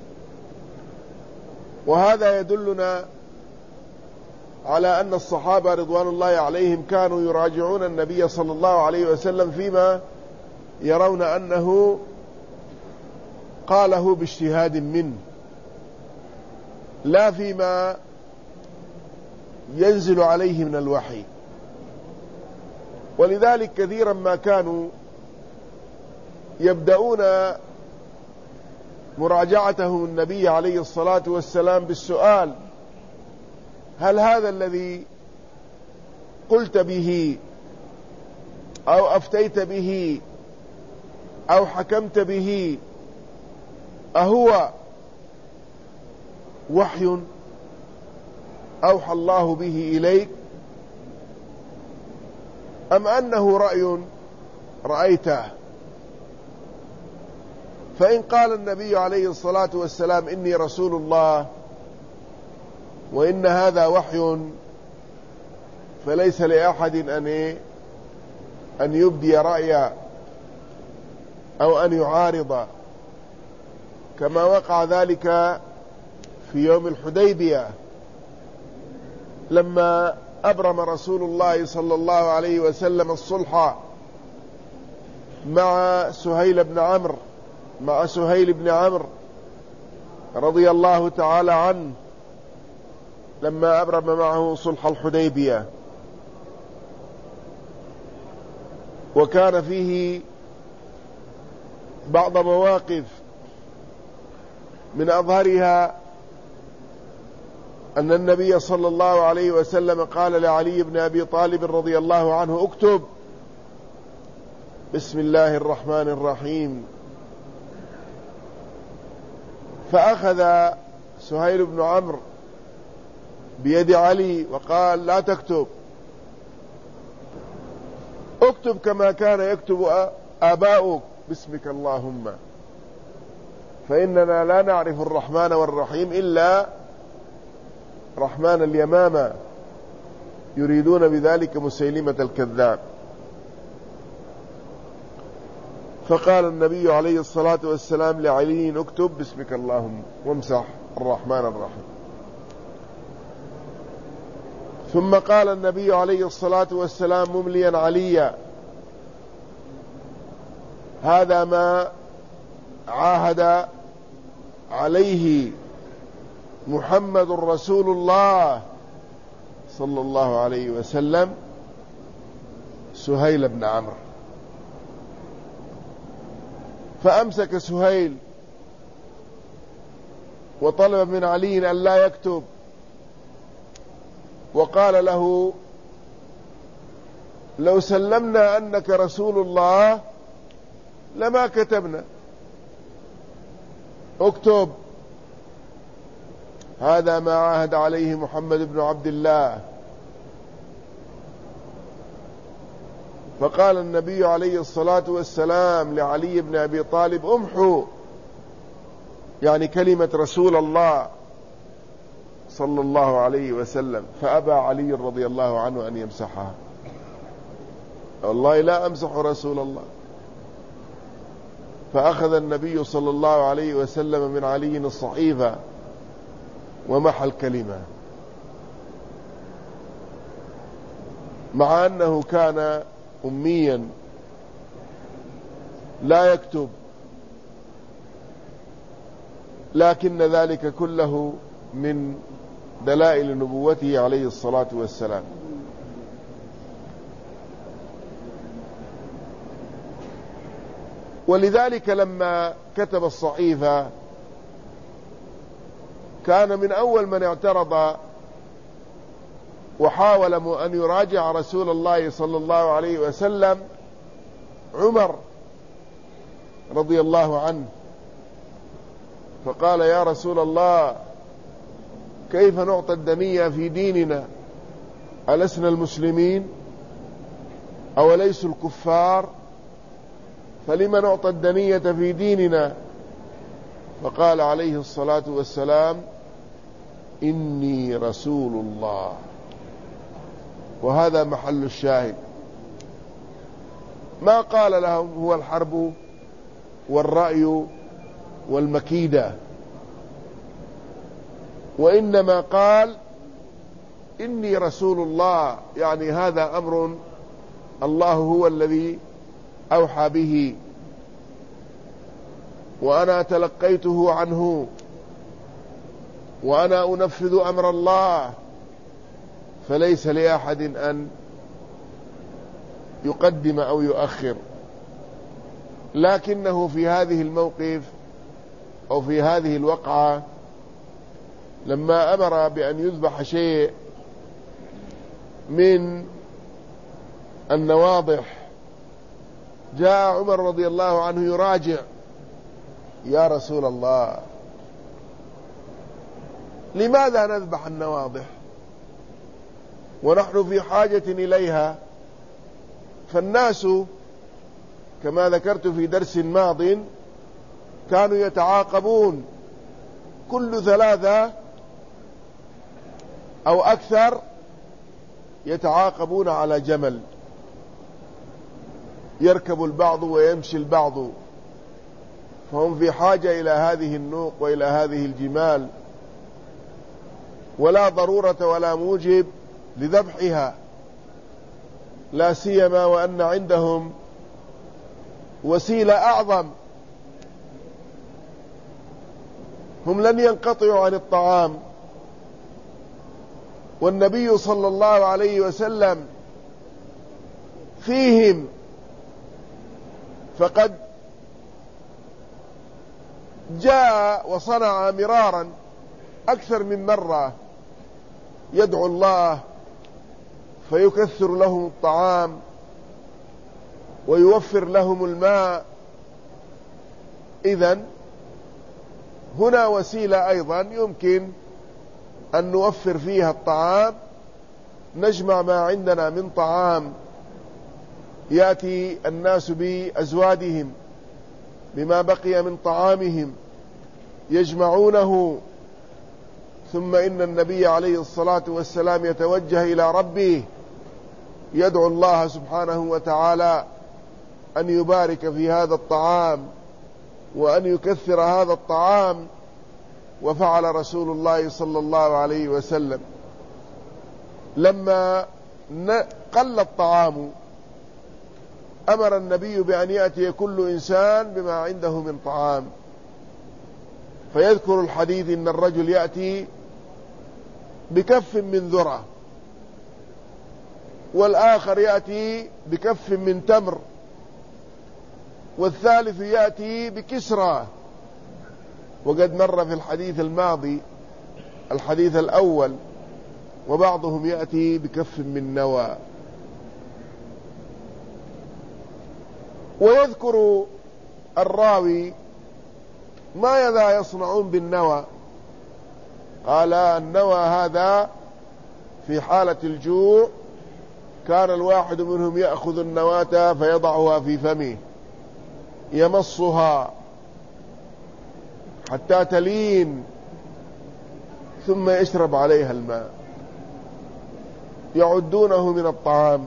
وهذا يدلنا على أن الصحابة رضوان الله عليهم كانوا يراجعون النبي صلى الله عليه وسلم فيما يرون أنه قاله باجتهاد منه، لا فيما ينزل عليه من الوحي. ولذلك كثيرا ما كانوا يبدأون مراجعتهم النبي عليه الصلاة والسلام بالسؤال: هل هذا الذي قلت به أو أفتيت به أو حكمت به أهو وحي أوحى الله به إليك أم أنه رأي رأيته؟ فإن قال النبي عليه الصلاة والسلام: إني رسول الله وإن هذا وحي، فليس لأحد أن يبدي رأيا أو أن يعارض، كما وقع ذلك في يوم الحديبية لما أبرم رسول الله صلى الله عليه وسلم الصلح مع سهيل بن عمرو رضي الله تعالى عنه، لما أبرم معه صلح الحديبية، وكان فيه بعض مواقف من أظهرها أن النبي صلى الله عليه وسلم قال لعلي بن أبي طالب رضي الله عنه: اكتب بسم الله الرحمن الرحيم. فأخذ سهيل بن عمرو بيد علي وقال: لا تكتب، اكتب كما كان يكتب آباؤك باسمك اللهم، فإننا لا نعرف الرحمن والرحيم إلا رحمن اليمامة، يريدون بذلك مسيلمة الكذاب. فقال النبي عليه الصلاة والسلام لعلي: اكتب باسمك اللهم وامسح الرحمن الرحيم. ثم قال النبي عليه الصلاة والسلام ممليا عليا: هذا ما عاهد عليه محمد رسول الله صلى الله عليه وسلم سهيل بن عمرو. فأمسك سهيل وطلب من علي أن لا يكتب، وقال له: لو سلمنا أنك رسول الله لما كتبنا، اكتب، هذا ما عاهد عليه محمد بن عبد الله. فقال النبي عليه الصلاة والسلام لعلي بن أبي طالب: امحو، يعني كلمة رسول الله صلى الله عليه وسلم. فأبى علي رضي الله عنه أن يمسحها: والله لا أمسح رسول الله. فأخذ النبي صلى الله عليه وسلم من علي الصحيفة ومحى الكلمة، مع أنه كان أميا لا يكتب، لكن ذلك كله من دلائل نبوته عليه الصلاة والسلام. ولذلك لما كتب الصحيفة كان من أول من اعترض وحاول أن يراجع رسول الله صلى الله عليه وسلم عمر رضي الله عنه، فقال: يا رسول الله، كيف نعطي الدنية في ديننا؟ ألسنا المسلمين أو ليسوا الكفار؟ فلما نعطي الدنية في ديننا؟ فقال عليه الصلاة والسلام: إني رسول الله. وهذا محل الشاهد. ما قال لهم هو الحرب والرأي والمكيدة، وإنما قال: إني رسول الله، يعني هذا أمر الله هو الذي أوحى به، وأنا تلقيته عنه، وأنا أنفذ أمر الله، فليس لأحد أن يقدم أو يؤخر. لكنه في هذه الموقف أو في هذه الوقعة لما أمر بأن يذبح شيء من النواضح، جاء عمر رضي الله عنه يراجع: يا رسول الله، لماذا نذبح النواضح ونحن في حاجة إليها؟ فالناس كما ذكرت في درس ماض كانوا يتعاقبون كل 3 أو أكثر، يتعاقبون على جمل، يركب البعض ويمشي البعض، فهم في حاجة إلى هذه النوق وإلى هذه الجمال، ولا ضرورة ولا موجب لذبحها، لا سيما وأن عندهم وسيلة أعظم، هم لن ينقطعوا عن الطعام، والنبي صلى الله عليه وسلم فيهم، فقد جاء وصنع مرارا أكثر من مرة يدعو الله فيكثر لهم الطعام ويوفر لهم الماء. إذن هنا وسيلة أيضا يمكن أن نوفر فيها الطعام، نجمع ما عندنا من طعام، يأتي الناس بأزوادهم بما بقي من طعامهم يجمعونه، ثم إن النبي عليه الصلاة والسلام يتوجه إلى ربه يدعو الله سبحانه وتعالى أن يبارك في هذا الطعام وأن يكثر هذا الطعام. وفعل رسول الله صلى الله عليه وسلم لما قل الطعام أمر النبي بأن يأتي كل إنسان بما عنده من طعام، فيذكر الحديث إن الرجل يأتي بكف من ذرة، والآخر يأتي بكف من تمر، والثالث يأتي بكسرى. وقد مر في الحديث الماضي الحديث الأول وبعضهم يأتي بكف من نوى. ويذكر الراوي ماذا يصنعون بالنوى؟ قال النوى هذا في حالة الجوع كان الواحد منهم يأخذ النواة فيضعها في فمه يمصها حتى تلين ثم يشرب عليها الماء، يعدونه من الطعام.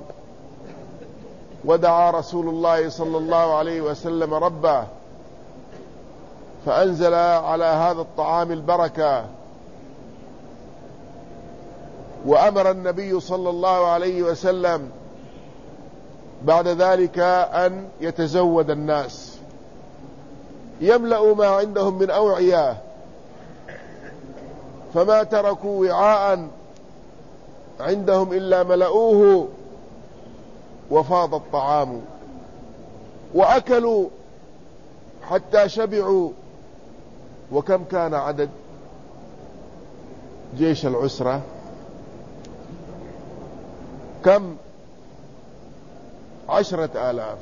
ودعا رسول الله صلى الله عليه وسلم ربه فأنزل على هذا الطعام البركة، وأمر النبي صلى الله عليه وسلم بعد ذلك أن يتزود الناس، يملأ ما عندهم من أوعية، فما تركوا وعاء عندهم إلا ملؤوه وفاض الطعام، وأكلوا حتى شبعوا. وكم كان عدد جيش العسرة؟ كم؟ 10,000.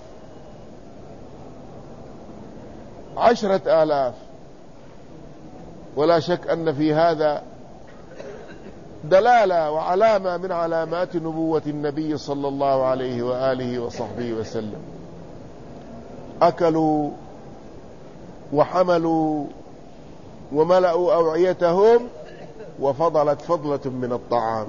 10,000. ولا شك أن في هذا دلالة وعلامة من علامات نبوة النبي صلى الله عليه وآله وصحبه وسلم. أكلوا وحملوا وملأوا أوعيتهم وفضلت فضلة من الطعام.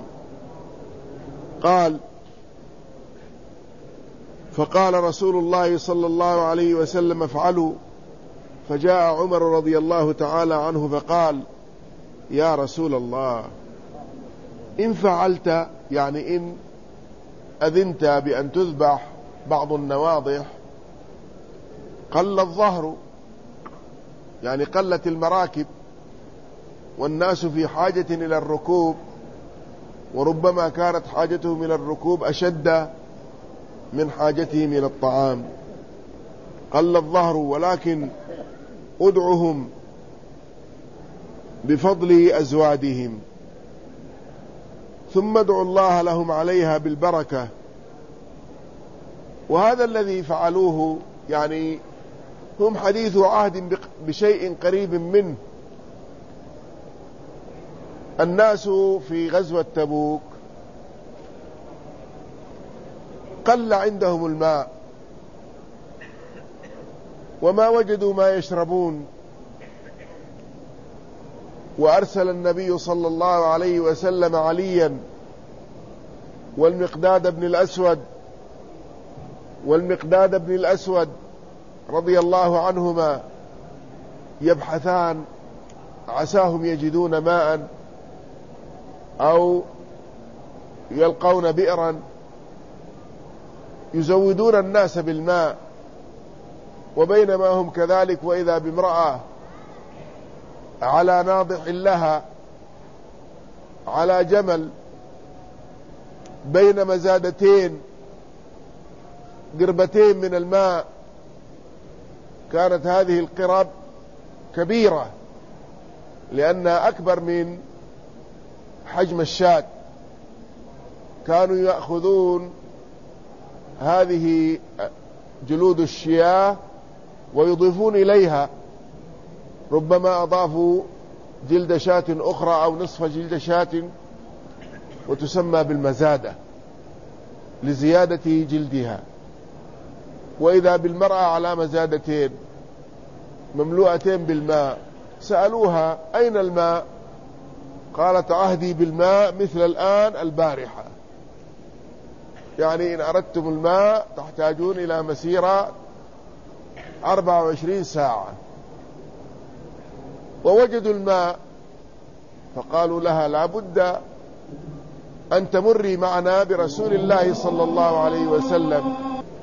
فقال رسول الله صلى الله عليه وسلم افعلوا. فجاء عمر رضي الله تعالى عنه فقال يا رسول الله إن فعلت، يعني إن أذنت بأن تذبح بعض النواضح، قل الظهر، يعني قلت المراكب والناس في حاجة إلى الركوب، وربما كانت حاجتهم إلى الركوب أشد من حاجتهم إلى الطعام. قل الظهر، ولكن ادعهم بفضل أزوادهم، ثم ادعوا الله لهم عليها بالبركة. وهذا الذي فعلوه يعني هم حديث عهد بشيء قريب منه. الناس في غزوة تبوك قل عندهم الماء وما وجدوا ما يشربون، وأرسل النبي صلى الله عليه وسلم عليا والمقداد بن الأسود رضي الله عنهما يبحثان عساهم يجدون ماء أو يلقون بئرا يزودون الناس بالماء. وبينما هم كذلك وإذا بامرأة على ناضح لها على جمل بين مزادتين قربتين من الماء. كانت هذه القرب كبيرة لأنها أكبر من حجم الشاة. كانوا يأخذون هذه جلود الشياه ويضيفون إليها، ربما أضافوا جلد شاة أخرى أو نصف جلد شاة، وتسمى بالمزادة لزيادة جلدها. وإذا بالمرأة على مزادتين مملوءتين بالماء، سألوها أين الماء؟ قالت عهدي بالماء مثل الآن البارحة، يعني إن أردتم الماء تحتاجون إلى مسيرة 24 ساعة. ووجدوا الماء فقالوا لها لا بد أن تمري معنا برسول الله صلى الله عليه وسلم.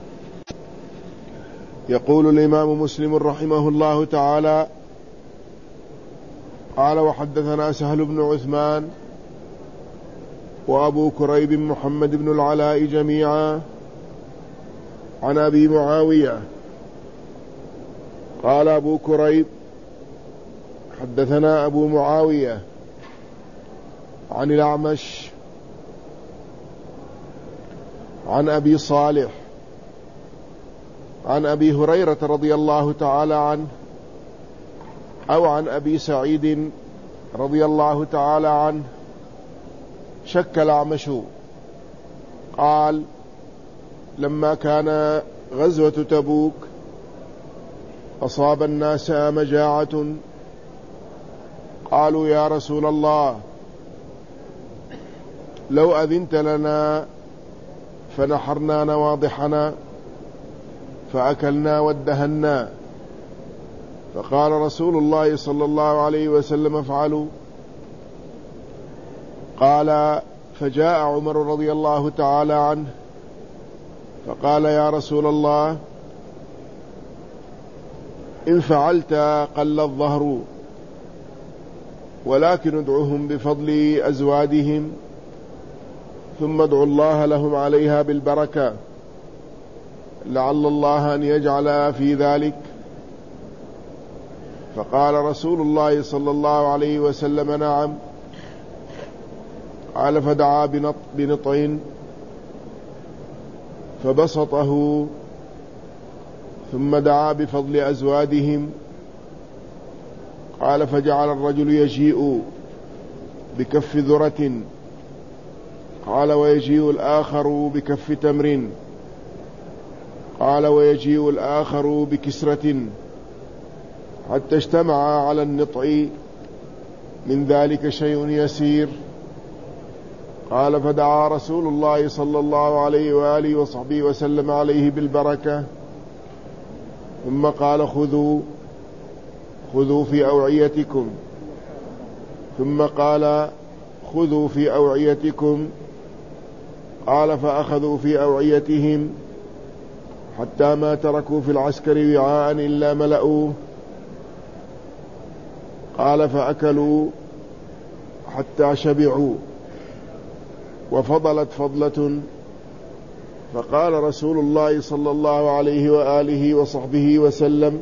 يقول الإمام مسلم رحمه الله تعالى: قال وحدثنا سهل بن عثمان وأبو كريب محمد بن العلاء جميعا عن أبي معاوية. قال أبو كريب حدثنا أبو معاوية عن الأعمش عن أبي صالح عن أبي هريرة رضي الله تعالى عنه، أو عن أبي سعيد رضي الله تعالى عنه، شك الأعمش قال: لما كان غزوة تبوك أصاب الناس مجاعة، قالوا يا رسول الله لو أذنت لنا فنحرنا نواضحنا فأكلنا وادهنا. فقال رسول الله صلى الله عليه وسلم: افعلوا. قال: فجاء عمر رضي الله تعالى عنه فقال: يا رسول الله إن فعلت قل الظهر، ولكن ادعوهم بفضل أزوادهم، ثم ادعوا الله لهم عليها بالبركة، لعل الله أن يجعل في ذلك. فقال رسول الله صلى الله عليه وسلم: نعم. قال: فدعا بنطع فبسطه، ثم دعا بفضل أزوادهم. قال: فجعل الرجل يجيء بكف ذرة، قال: ويجيء الآخر بكف تمر، قال: ويجيء الآخر بكسرة، حتى اجتمع على النطع من ذلك شيء يسير. قال: فدعا رسول الله صلى الله عليه وآله وصحبه وسلم عليه بالبركة، ثم قال: خذوا في أوعيتكم، ثم قال: خذوا في أوعيتكم. قال: فأخذوا في أوعيتهم حتى ما تركوا في العسكر وعاء إلا ملأوه. قال: فأكلوا حتى شبعوا، وفضلت فضلة. فقال رسول الله صلى الله عليه وآله وصحبه وسلم: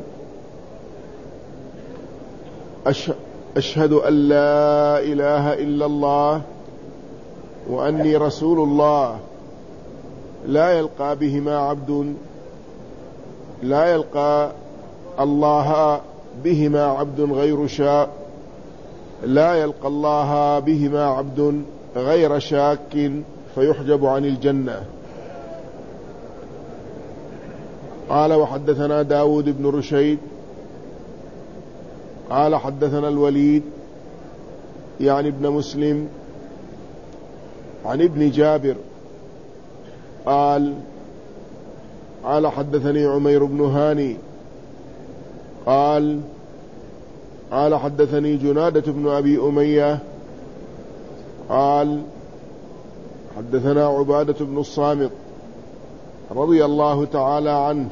أشهد أن لا إله إلا الله وأني رسول الله، لا يلقى الله بهما عبد غير شاك، لا يلقى الله بهما عبد غير شاك فيحجب عن الجنة. قال: وحدثنا داود بن رشيد قال: حدثنا الوليد يعني ابن مسلم عن ابن جابر قال: حدثني عمير بن هاني قال: حدثني جنادة بن أبي أمية قال: حدثنا عبادة بن الصامت رضي الله تعالى عنه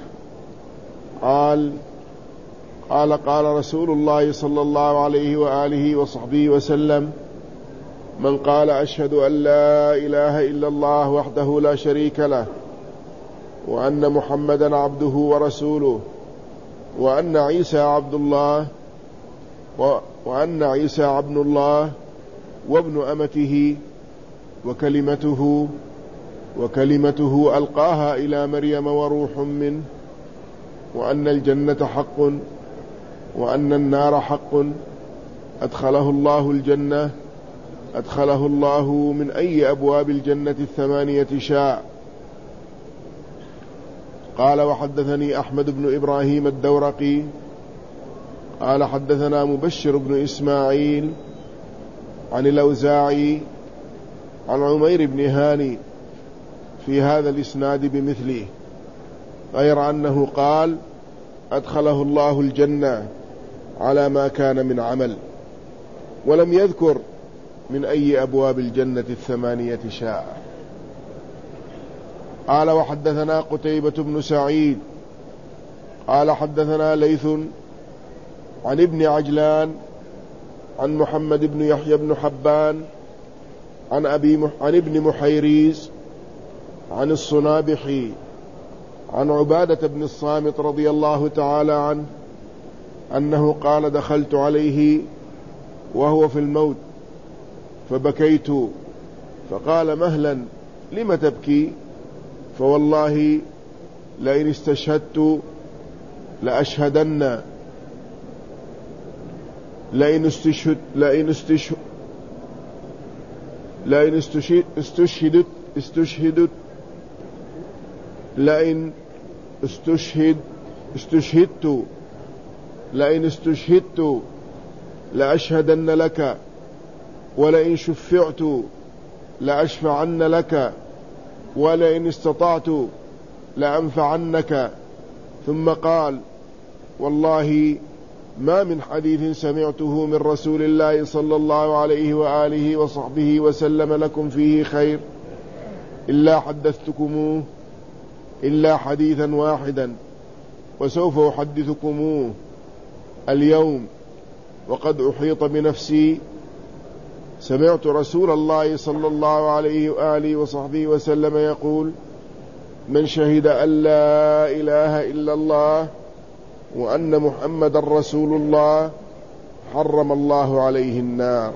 قال رسول الله صلى الله عليه وآله وصحبه وسلم: من قال أشهد أن لا إله إلا الله وحده لا شريك له، وأن محمدا عبده ورسوله، وأن عيسى عبد الله وأن عيسى ابن الله وابن أمته وكلمته ألقاها إلى مريم وروح منه، وأن الجنة حق وأن النار حق، أدخله الله الجنة، أدخله الله من أي أبواب الجنة 8 شاء. قال وحدثني أحمد بن إبراهيم الدورقي قال حدثنا مبشر بن إسماعيل عن الأوزاعي عن عمير بن هاني في هذا الإسناد بمثله، غير أنه قال أدخله الله الجنة على ما كان من عمل، ولم يذكر من أي أبواب الجنة 8 شاء. قال وحدثنا قتيبة بن سعيد قال حدثنا ليث عن ابن عجلان عن محمد بن يحيى بن حبان عن ابن محيريز عن الصنابحي عن عبادة بن الصامت رضي الله تعالى عنه أنه قال دخلت عليه وهو في الموت فبكيت، فقال مهلا لم تبكي؟ فوالله لئن استشهدت لأشهدن لئن استشهدت لأشهدن لك، ولئن شفعت لأشفعن لك، ولئن استطعت لأنفعنك. ثم قال والله ما من حديث سمعته من رسول الله صلى الله عليه وآله وصحبه وسلم لكم فيه خير إلا حدثتكموه إلا حديثا واحدا، وسوف أحدثكموه اليوم وقد أحيط بنفسي. سمعت رسول الله صلى الله عليه وآله وصحبه وسلم يقول من شهد أن لا إله إلا الله وأن محمد رسول الله حرم الله عليه النار.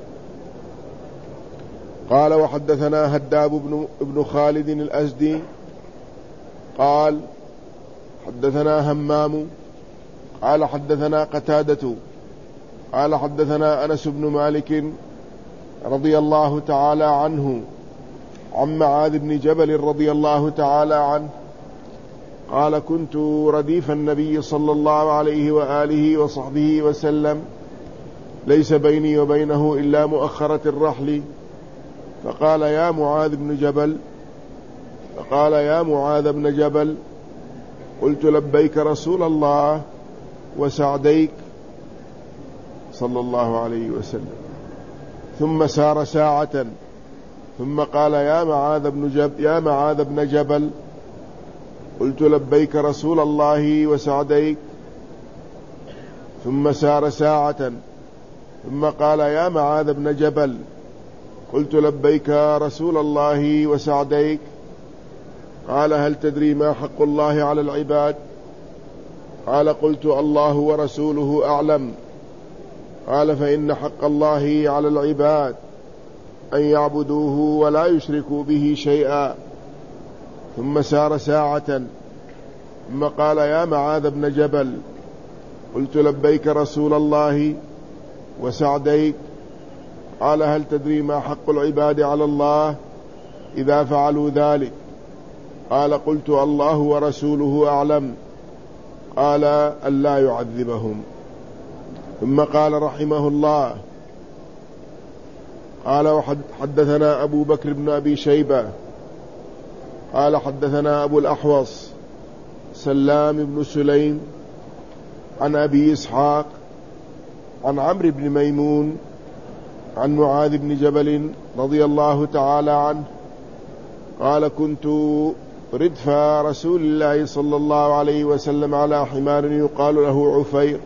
قال وحدثنا هداب بن خالد الأزدي قال حدثنا همام قال حدثنا قتادة قال حدثنا أنس بن مالك رضي الله تعالى عنه عن معاذ بن جبل رضي الله تعالى عنه قال كنت رديف النبي صلى الله عليه وآله وصحبه وسلم ليس بيني وبينه إلا مؤخرة الرحل، فقال يا معاذ بن جبل قلت لبيك رسول الله وسعديك صلى الله عليه وسلم، ثم سار ساعة ثم قال يا معاذ بن جبل قلت لبيك رسول الله وسعديك، ثم سار ساعة ثم قال يا معاذ بن جبل قلت لبيك رسول الله وسعديك. قال هل تدري ما حق الله على العباد؟ قال قلت الله ورسوله أعلم. قال فإن حق الله على العباد أن يعبدوه ولا يشركوا به شيئا. ثم سار ساعة ثم قال يا معاذ بن جبل قلت لبيك رسول الله وسعديك. قال هل تدري ما حق العباد على الله إذا فعلوا ذلك؟ قال قلت الله ورسوله أعلم. قال ألا يعذبهم. ثم قال رحمه الله قال حدثنا أبو بكر بن أبي شيبة قال حدثنا أبو الأحوص سلام بن سليم عن أبي إسحاق عن عمرو بن ميمون عن معاذ بن جبل رضي الله تعالى عنه قال كنت ردف رسول الله صلى الله عليه وسلم على حمار يقال له عفير.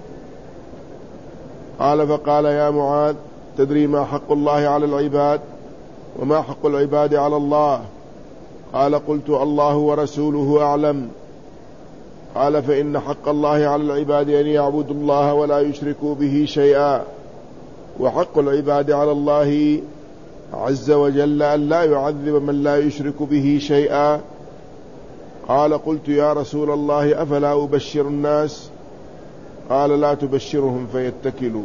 قال فقال يا معاذ تدري ما حق الله على العباد وما حق العباد على الله؟ قال قلت الله ورسوله أعلم. قال فإن حق الله على العباد أن يعبدوا الله ولا يشركوا به شيئا، وحق العباد على الله عز وجل أن لا يعذب من لا يشرك به شيئا. قال قلت يا رسول الله أفلا أبشر الناس؟ قال لا تبشرهم فيتكلوا.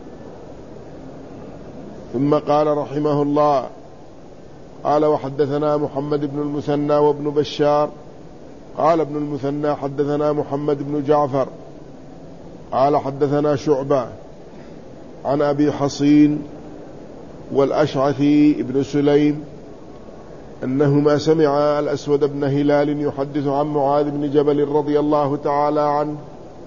ثم قال رحمه الله قال وحدثنا محمد بن المثنى وابن بشار قال ابن المثنى حدثنا محمد بن جعفر قال حدثنا شعبة عن أبي حصين والأشعثي ابن سليم أنهما سمع الأسود بن هلال يحدث عن معاذ بن جبل رضي الله تعالى عنه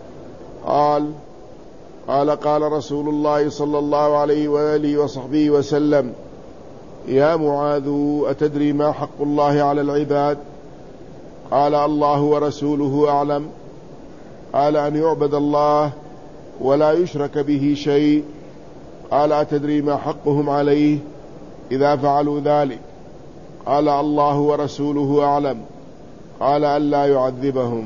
قال رسول الله صلى الله عليه وآله وصحبه وسلم يا معاذ أتدري ما حق الله على العباد؟ قال الله ورسوله أعلم. قال أن يعبد الله ولا يشرك به شيء. قال أتدري ما حقهم عليه إذا فعلوا ذلك؟ قال الله ورسوله أعلم. قال ألا يعذبهم.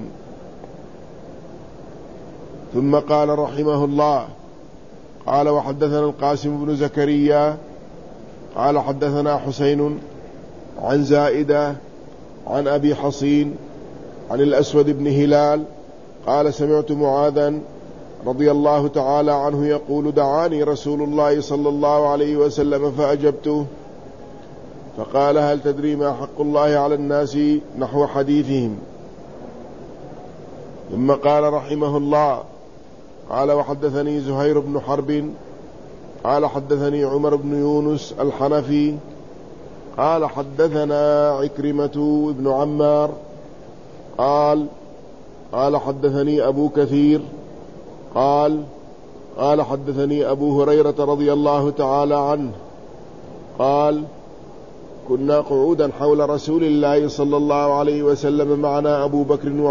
ثم قال رحمه الله قال وحدثنا القاسم بن زكريا قال حدثنا حسين عن زائدة عن أبي حصين عن الأسود بن هلال قال سمعت معاذا رضي الله تعالى عنه يقول دعاني رسول الله صلى الله عليه وسلم فأجبته، فقال هل تدري ما حق الله على الناس؟ نحو حديثهم. ثم قال رحمه الله قال وحدثني زهير بن حرب قال حدثني عمر بن يونس الحنفي قال حدثنا عكرمة بن عمار قال حدثني أبو كثير قال حدثني أبو هريرة رضي الله تعالى عنه قال كنا قعودا حول رسول الله صلى الله عليه وسلم معنا أبو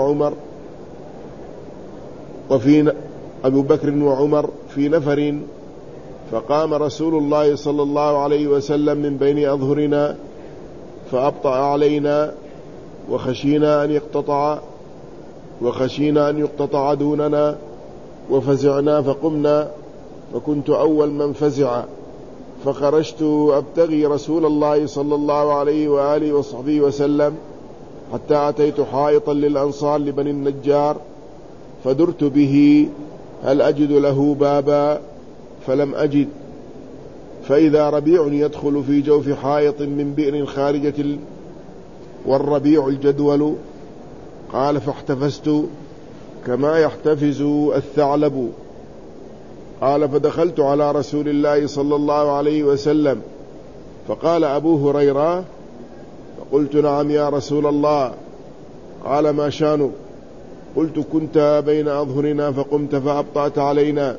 بكر وعمر في نفر، فقام رسول الله صلى الله عليه وسلم من بين أظهرنا فأبطأ علينا وخشينا أن يقتطع دوننا وفزعنا فقمنا، فكنت أول من فزع، فخرجت أبتغي رسول الله صلى الله عليه وآله وصحبه وسلم حتى أتيت حائطا للأنصار لبني النجار فدرت به هل أجد له بابا؟ فلم أجد، فإذا ربيع يدخل في جوف حائط من بئر خارجة والربيع الجدول. قال فاحتفزت كما يحتفز الثعلب. قال فدخلت على رسول الله صلى الله عليه وسلم فقال أبو هريرة، فقلت نعم يا رسول الله. قال ما شانك؟ قلت كنت بين أظهرنا فقمت فأبطأت علينا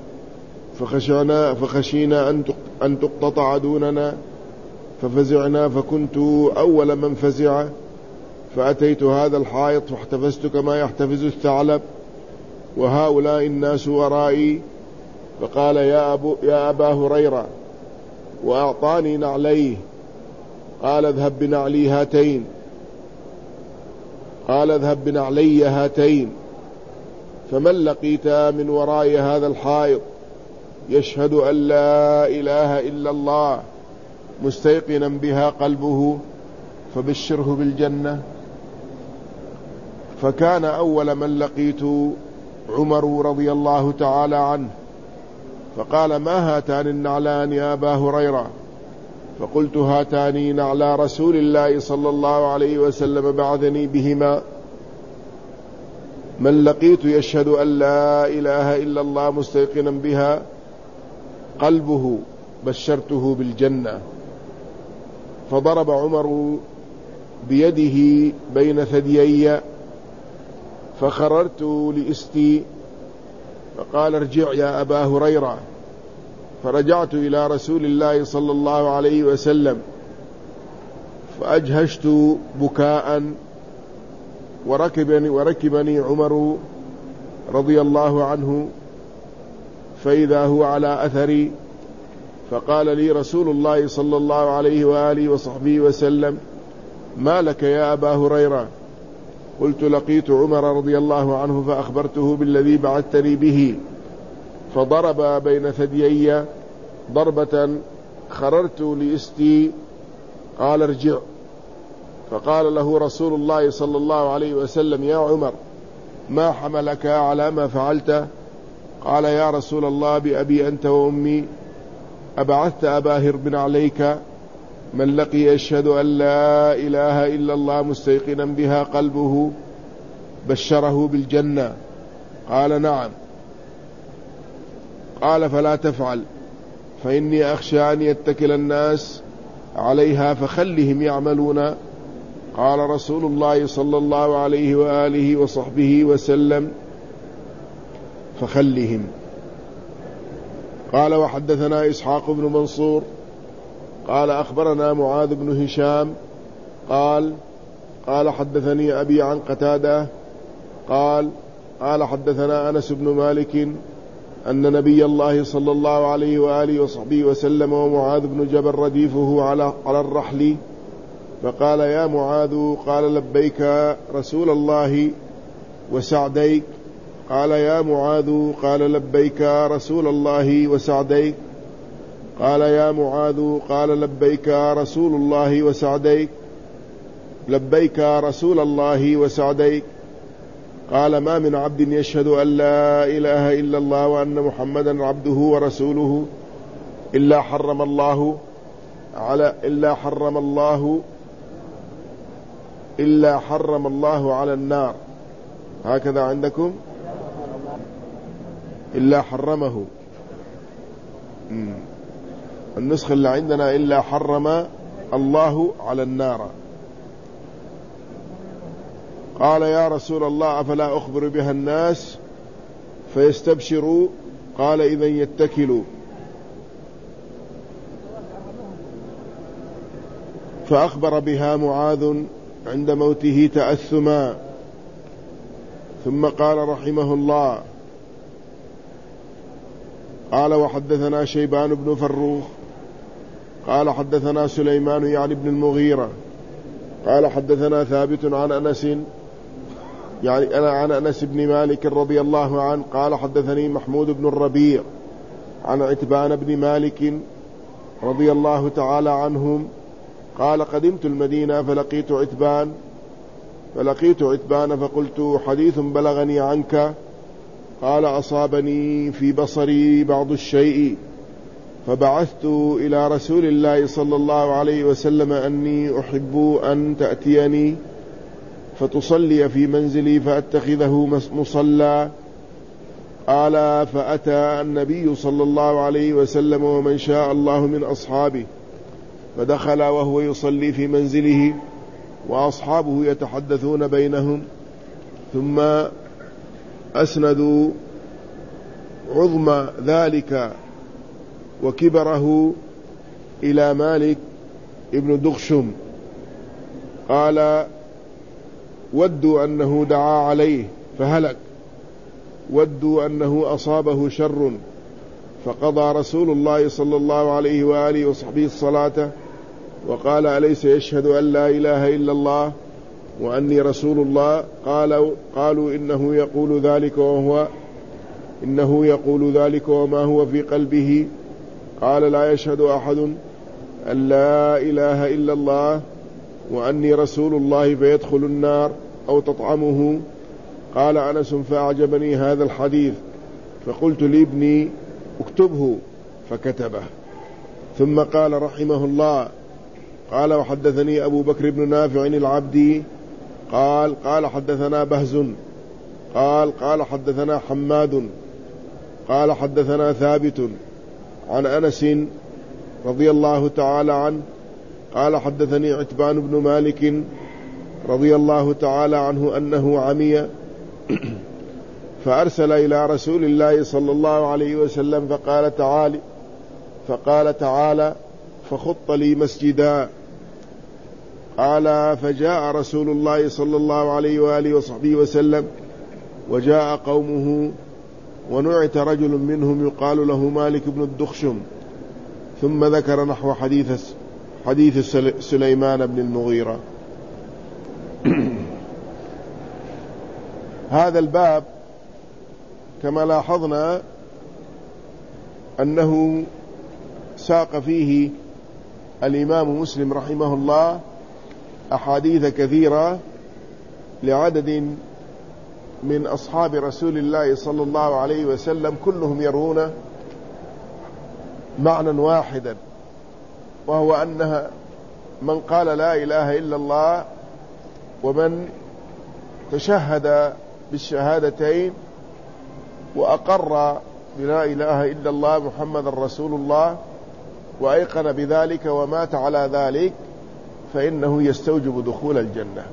فخشينا أن تقتطع دوننا ففزعنا، فكنت أول من فزع، فأتيت هذا الحائط فاحتفزت كما يحتفز الثعلب وهؤلاء الناس ورائي. فقال يا أبا هريرة، وأعطاني نعليه. قال اذهب بنعلي هاتين، فمن لقيت من وراء هذا الحائط يشهد أن لا إله إلا الله مستيقنا بها قلبه فبشره بالجنة. فكان أول من لقيت عمر رضي الله تعالى عنه، فقال ما هاتان النعلان يا أبا هريرة؟ فقلت هاتان نعلى رسول الله صلى الله عليه وسلم بعثني بهما، من لقيت يشهد أن لا إله إلا الله مستيقنا بها قلبه بشرته بالجنة. فضرب عمر بيده بين ثديي فخررت لإستي، فقال ارجع يا أبا هريرة. فرجعت إلى رسول الله صلى الله عليه وسلم فأجهشت بكاء، وركبني عمر رضي الله عنه فإذا هو على أثري، فقال لي رسول الله صلى الله عليه وآله وصحبه وسلم ما لك يا أبا هريرة؟ قلت لقيت عمر رضي الله عنه فأخبرته بالذي بعثتني به، فضرب بين ثديي ضربة خررت لإستي، قال ارجع. فقال له رسول الله صلى الله عليه وسلم: يا عمر، ما حملك على ما فعلت؟ قال: يا رسول الله، بأبي أنت وأمي، أبعثت أبا هرب عليك؟ من لقي يشهد أن لا إله إلا الله مستيقنا بها قلبه بشره بالجنة؟ قال: نعم. قال: فلا تفعل، فإني أخشى أن يتكل الناس عليها فخلهم يعملون. قال رسول الله صلى الله عليه وآله وصحبه وسلم: فخلهم. قال: وحدثنا إسحاق بن منصور قال أخبرنا معاذ بن هشام قال حدثني أبي عن قتادة قال حدثنا أنس بن مالك أن نبي الله صلى الله عليه وآله وصحبه وسلم ومعاذ بن جبل رديفه على الرحل، فقال: يا معاذ. قال: لبيك رسول الله وسعديك. قال: يا معاذ. قال: لبيك رسول الله وسعديك. قال: يا معاذ. قال: لبيك رسول الله وسعديك. لبيك رسول الله وسعديك. قال: ما من عبد يشهد أن لا إله إلا الله وأن محمدا عبده ورسوله إلا حرم الله على النار. هكذا عندكم؟ إلا حرمه. النسخة اللي عندنا إلا حرم الله على النار. قال: يا رسول الله، أفلا أخبر بها الناس فيستبشروا؟ قال: إذن يتكلوا. فأخبر بها معاذ عند موته تأثما، ثم قال رحمه الله: قال: وحدثنا شيبان بن فروخ قال حدثنا سليمان يعني بن المغيرة قال حدثنا ثابت عن أنس يعني أنا عن أنس بن مالك رضي الله عنه قال: حدثني محمود بن الربيع عن عتبان بن مالك رضي الله تعالى عنهم قال: قدمت المدينة فلقيت عتبان فقلت: حديث بلغني عنك. قال: أصابني في بصري بعض الشيء، فبعثت إلى رسول الله صلى الله عليه وسلم أني أحب أن تأتيني فتصلي في منزلي فأتخذه مصلى. قال: فأتى النبي صلى الله عليه وسلم ومن شاء الله من أصحابه، فدخل وهو يصلي في منزله وأصحابه يتحدثون بينهم، ثم أسندوا عظم ذلك وكبره إلى مالك ابن دغشم. قال: ودوا أنه دعا عليه فهلك، ودوا أنه أصابه شر، فقضى رسول الله صلى الله عليه وآله وصحبه الصلاة وقال: أليس يشهد أن لا إله إلا الله وأني رسول الله؟ قالوا إنه يقول ذلك وما هو في قلبه. قال: لا يشهد أحد أن لا إله إلا الله وأني رسول الله فيدخل النار أو تطعمه. قال أنس: فأعجبني هذا الحديث فقلت لابني: اكتبه، فكتبه. ثم قال رحمه الله: قال: وحدثني أبو بكر بن نافع العبدي قال حدثنا بهز قال حدثنا حماد قال حدثنا ثابت عن أنس رضي الله تعالى عنه قال: حدثني عتبان بن مالك رضي الله تعالى عنه أنه عمي فأرسل إلى رسول الله صلى الله عليه وسلم فقال: تعالى فخط لي مسجدا. قال: فجاء رسول الله صلى الله عليه وآله وصحبه وسلم وجاء قومه ونعت رجل منهم يقال له مالك بن الدخشم، ثم ذكر نحو حديث سليمان بن المغيرة. هذا الباب كما لاحظنا أنه ساق فيه الإمام مسلم رحمه الله أحاديث كثيرة لعدد من أصحاب رسول الله صلى الله عليه وسلم، كلهم يرون معنى واحدا، وهو أنها من قال لا إله إلا الله ومن تشهد بالشهادتين وأقر بلا إله إلا الله محمد رسول الله وأيقن بذلك ومات على ذلك فإنه يستوجب دخول الجنة.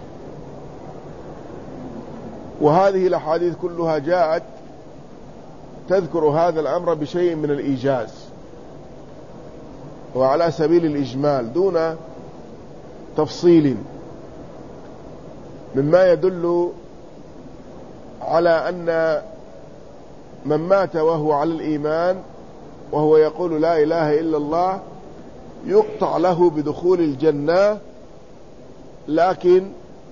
وهذه الأحاديث كلها جاءت تذكر هذا الأمر بشيء من الإيجاز وعلى سبيل الإجمال دون تفصيل، مما يدل على أن من مات وهو على الإيمان وهو يقول لا إله إلا الله يقطع له بدخول الجنة، لكن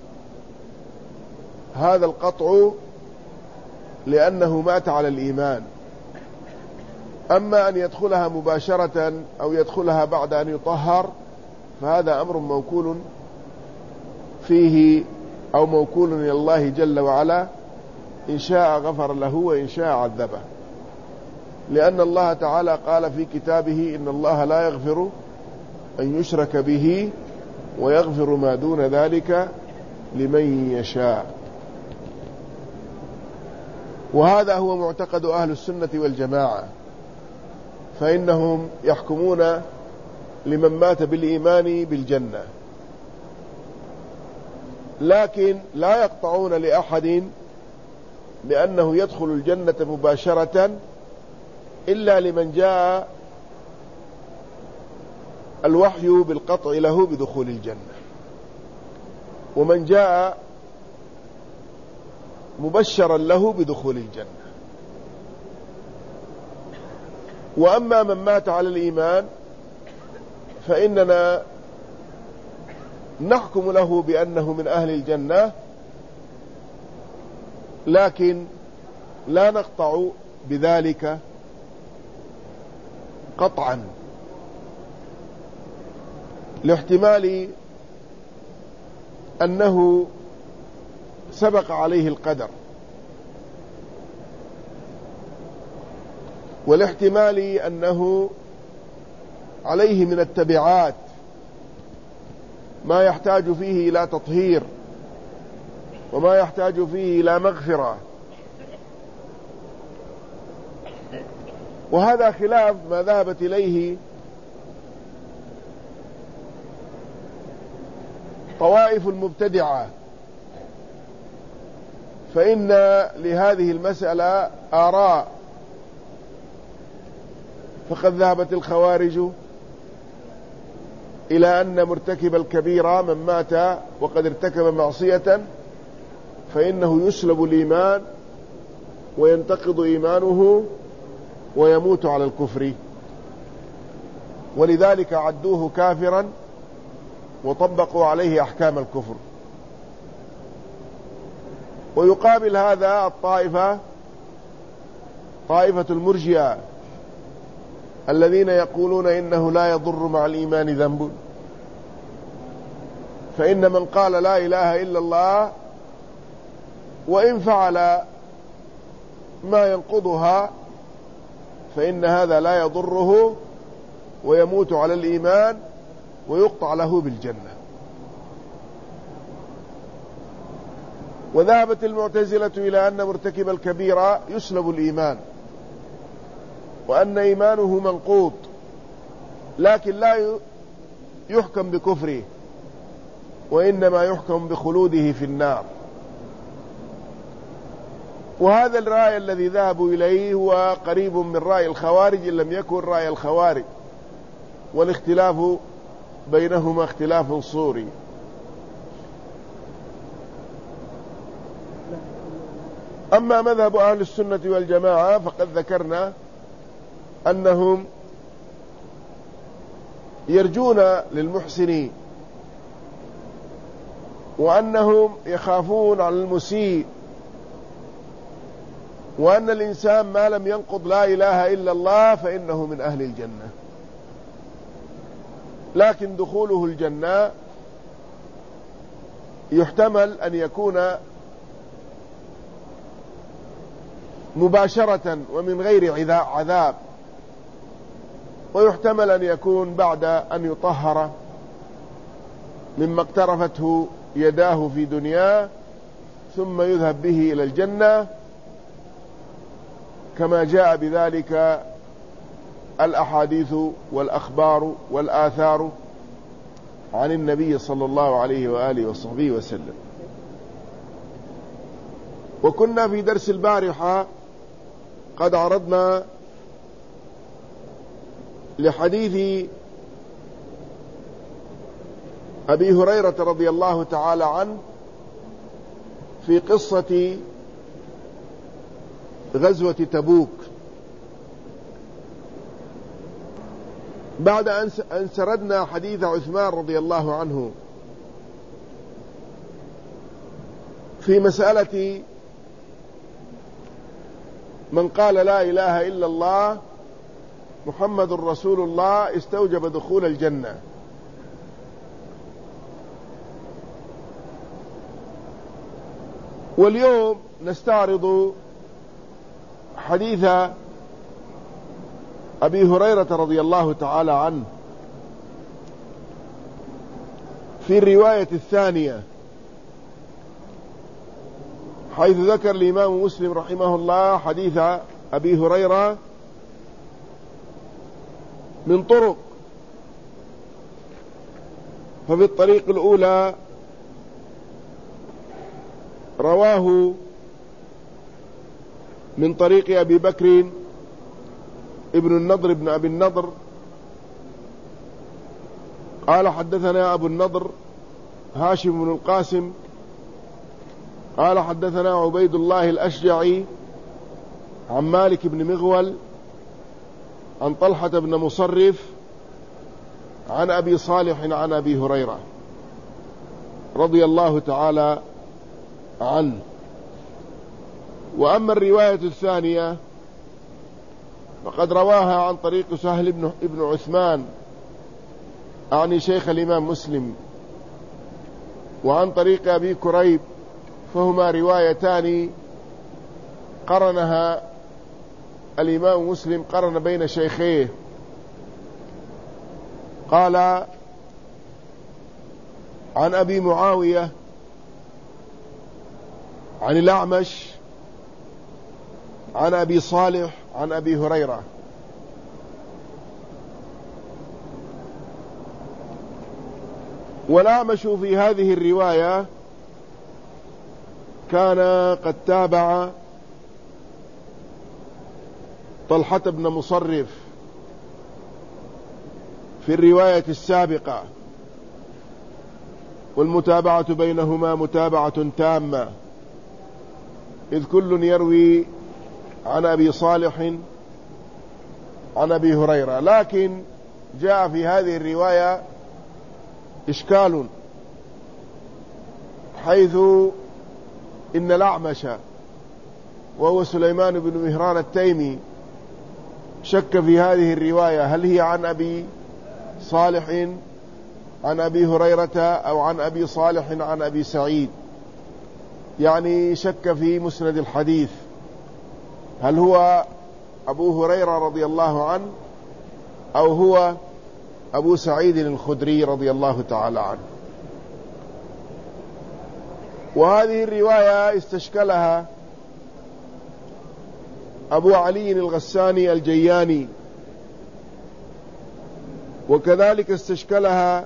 هذا القطع لأنه مات على الإيمان. أما أن يدخلها مباشرة أو يدخلها بعد أن يطهر فهذا أمر موكول فيه أو موكول إلى الله جل وعلا، إن شاء غفر له وإن شاء عذبه، لأن الله تعالى قال في كتابه إن الله لا يغفر أن يشرك به ويغفر ما دون ذلك لمن يشاء. وهذا هو معتقد أهل السنة والجماعة، فإنهم يحكمون لمن مات بالإيمان بالجنة، لكن لا يقطعون لأحد بأنه يدخل الجنة مباشرة إلا لمن جاء الوحي بالقطع له بدخول الجنة، ومن جاء مبشرا له بدخول الجنة. وأما من مات على الإيمان فإننا نحكم له بأنه من أهل الجنة، لكن لا نقطع بذلك قطعا، لاحتمال أنه سبق عليه القدر، والاحتمال أنه عليه من التبعات ما يحتاج فيه إلى تطهير وما يحتاج فيه إلى مغفرة، وهذا خلاف ما ذهبت إليه طوائف المبتدعة، فإن لهذه المسألة آراء، فقد ذهبت الخوارج إلى أن مرتكب الكبيرة من مات وقد ارتكب معصية فإنه يسلب الإيمان وينتقض إيمانه ويموت على الكفر، ولذلك عدوه كافرا وطبقوا عليه أحكام الكفر. ويقابل هذا طائفة المرجئة الذين يقولون إنه لا يضر مع الإيمان ذنب، فإن من قال لا إله إلا الله وإن فعل ما ينقضها فإن هذا لا يضره ويموت على الإيمان ويقطع له بالجنة. وذهبت المعتزلة إلى أن مرتكب الكبيرة يسلب الإيمان وأن إيمانه منقوض، لكن لا يحكم بكفره وإنما يحكم بخلوده في النار. وهذا الرأي الذي ذهبوا إليه هو قريب من رأي الخوارج إن لم يكن رأي الخوارج، والاختلاف بينهما اختلاف صوري. أما مذهب أهل السنة والجماعة فقد ذكرنا أنهم يرجون للمحسنين، وأنهم يخافون على المسيء وأن الإنسان ما لم ينقض لا إله إلا الله فإنه من أهل الجنة، لكن دخوله الجنة يحتمل أن يكون مباشرة ومن غير عذاب، ويحتمل أن يكون بعد أن يطهر مما اقترفته يداه في دنياه ثم يذهب به إلى الجنة، كما جاء بذلك الأحاديث والأخبار والآثار عن النبي صلى الله عليه وآله وصحبه وسلم. وكنا في درس البارحة قد عرضنا لحديث أبي هريرة رضي الله تعالى عنه في قصة غزوة تبوك، بعد أن سردنا حديث عثمان رضي الله عنه في مسألة من قال لا إله إلا الله محمد رسول الله استوجب دخول الجنة. واليوم نستعرض حديث أبي هريرة رضي الله تعالى عنه في الرواية الثانية، حيث ذكر الإمام مسلم رحمه الله حديث أبي هريرة من طرق. ففي الطريق الأولى رواه من طريق أبي بكر ابن النضر بن أبي النضر قال حدثنا أبو النضر هاشم بن القاسم قال حدثنا عبيد الله الأشجعي عن مالك بن مغول عن طلحة بن مصرف عن أبي صالح عن أبي هريرة رضي الله تعالى عنه. وأما الرواية الثانية فقد رواها عن طريق سهل بن عثمان أعني شيخ الإمام مسلم، وعن طريق أبي كريب، فهما روايتان قرنها الإمام مسلم، قرن بين شيخيه. قال عن أبي معاوية عن الأعمش عن أبي صالح عن أبي هريرة. والأعمش في هذه الرواية كان قد تابع طلحة بن مصرف في الرواية السابقة، والمتابعة بينهما متابعة تامة، إذ كل يروي عن أبي صالح عن أبي هريرة. لكن جاء في هذه الرواية إشكال، حيث إن الأعمش وهو سليمان بن مهران التيمي شك في هذه الرواية هل هي عن أبي صالح عن أبي هريرة أو عن أبي صالح عن أبي سعيد، يعني شك في مسند الحديث هل هو أبو هريرة رضي الله عنه أو هو أبو سعيد الخدري رضي الله تعالى عنه. وهذه الرواية استشكلها أبو علي الغساني الجياني، وكذلك استشكلها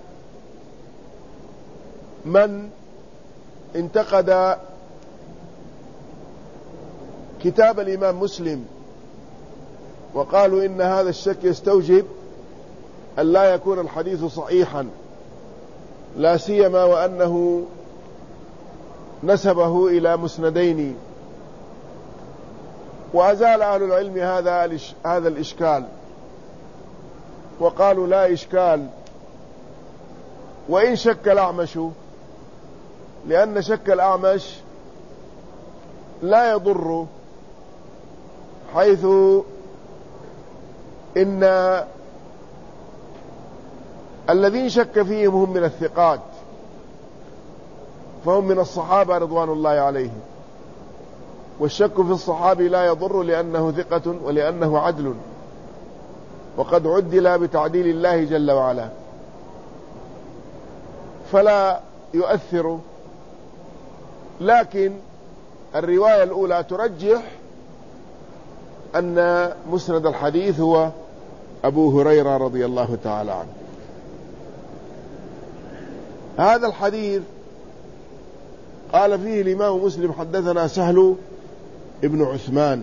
من انتقد كتاب الإمام مسلم، وقالوا إن هذا الشك يستوجب أن لا يكون الحديث صحيحا، لا سيما وأنه نسبه إلى مسندين. وأزال أهل العلم هذا الإشكال، وقالوا لا إشكال وإن شك الأعمش، لأن شك الأعمش لا يضر حيث إن الذين شك فيهم هم من الثقات، فهم من الصحابة رضوان الله عليهم، والشك في الصحابي لا يضر لأنه ثقة ولأنه عدل، وقد عدل بتعديل الله جل وعلا، فلا يؤثر. لكن الرواية الأولى ترجح أن مسند الحديث هو أبو هريرة رضي الله تعالى عنه. هذا الحديث قال فيه الإمام مسلم: حدثنا سهل ابن عثمان.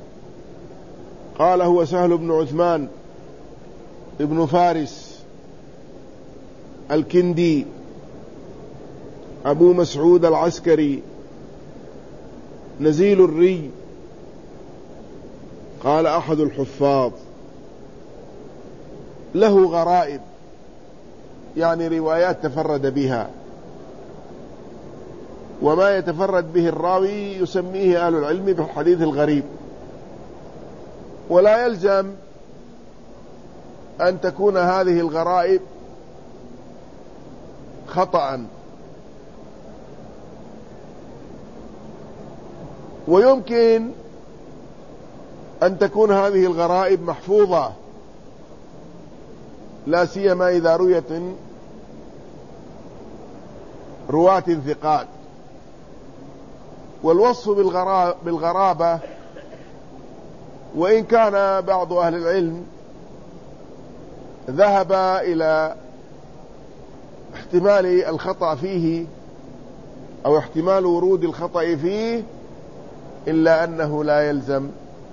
قال: هو سهل بن عثمان ابن فارس الكندي أبو مسعود العسكري نزيل الري. قال أحد الحفاظ، له غرائب، يعني روايات تفرد بها، وما يتفرد به الراوي يسميه أهل العلم بالحديث الغريب. ولا يلزم أن تكون هذه الغرائب خطأ، ويمكن أن تكون هذه الغرائب محفوظة، لا سيما إذا رويت من رواة ثقات. والوصف بالغرابة، وإن كان بعض أهل العلم ذهب إلى احتمال الخطأ فيه أو احتمال ورود الخطأ فيه، إلا أنه لا يلزم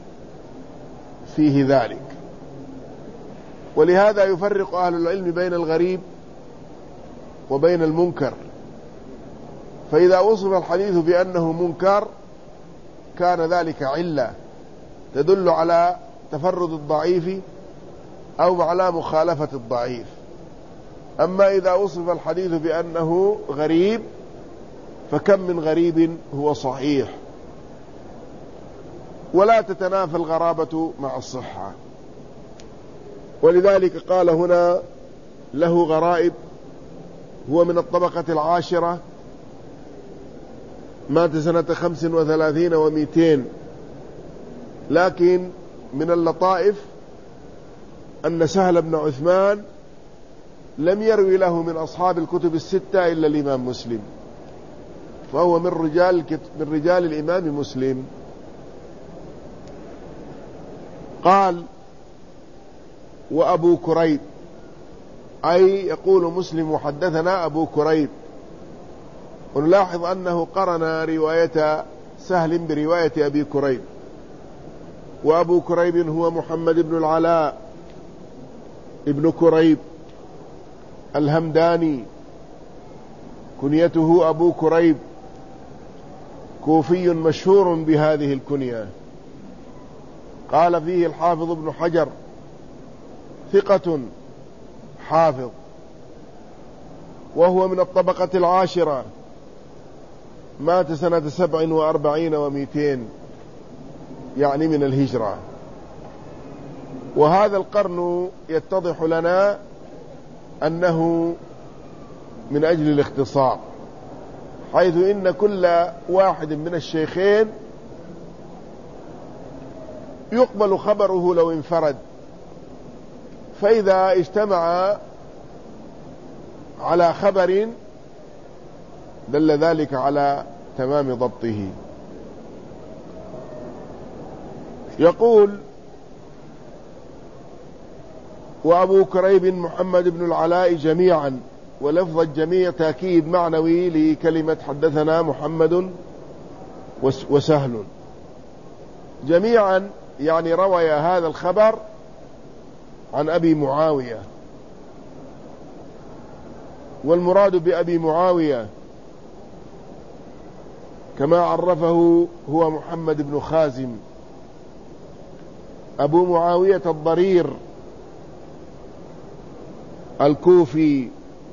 فيه ذلك. ولهذا يفرق أهل العلم بين الغريب وبين المنكر. فإذا وصف الحديث بأنه منكر كان ذلك علة تدل على تفرد الضعيف أو على مخالفة الضعيف. أما إذا وصف الحديث بأنه غريب فكم من غريب هو صحيح، ولا تتنافى الغرابة مع الصحة. ولذلك قال هنا: له غرائب، هو من الطبقة العاشرة، مات سنة 35 و200. لكن من اللطائف أن سهل بن عثمان لم يروي له من أصحاب الكتب الستة إلا الإمام مسلم، فهو من رجال الإمام مسلم. قال: وأبو كريب، أي يقول مسلم: حدثنا أبو كريب. ونلاحظ أنه قرن رواية سهل برواية أبي كريب، وأبو كريب هو محمد بن العلاء ابن كريب الهمداني، كنيته أبو كريب، كوفي مشهور بهذه الكنية. قال فيه الحافظ ابن حجر: ثقة حافظ، وهو من الطبقة العاشرة، مات سنة 47 و200، يعني من الهجرة. وهذا القرن يتضح لنا أنه من أجل الاختصار، حيث إن كل واحد من الشيخين يقبل خبره لو انفرد، فإذا اجتمع على خبر دل ذلك على تمام ضبطه. يقول: وأبو كريب محمد بن العلاء جميعا، ولفظ الجميع تأكيد معنوي لكلمة حدثنا محمد وسهل. جميعا يعني روي هذا الخبر عن أبي معاوية، والمراد بأبي معاوية كما عرفه هو محمد بن خازم أبو معاوية الضرير الكوفي.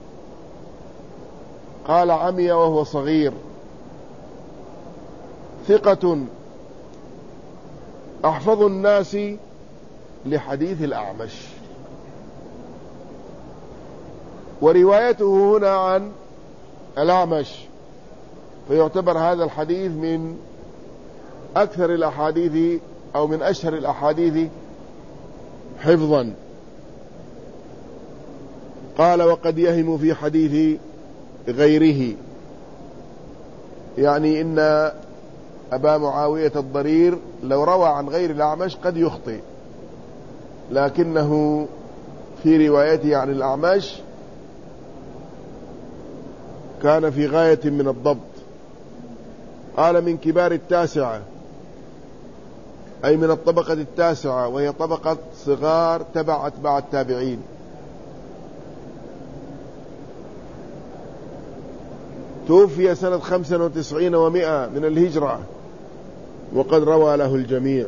قال: عمي وهو صغير، ثقة أحفظ الناس لحديث الأعمش، وروايته هنا عن الأعمش، فيعتبر هذا الحديث من أكثر الأحاديث أو من أشهر الأحاديث حفظا. قال وقد يهم في حديث غيره، يعني إن أبا معاوية الضرير لو روى عن غير الأعمش قد يخطئ، لكنه في روايته عن الأعمش كان في غاية من الضبط. قال من كبار التاسعة، أي من الطبقة التاسعة، وهي طبقة صغار تبع أتباع التابعين. توفي سنة 95 و100 من الهجرة، وقد روى له الجميع.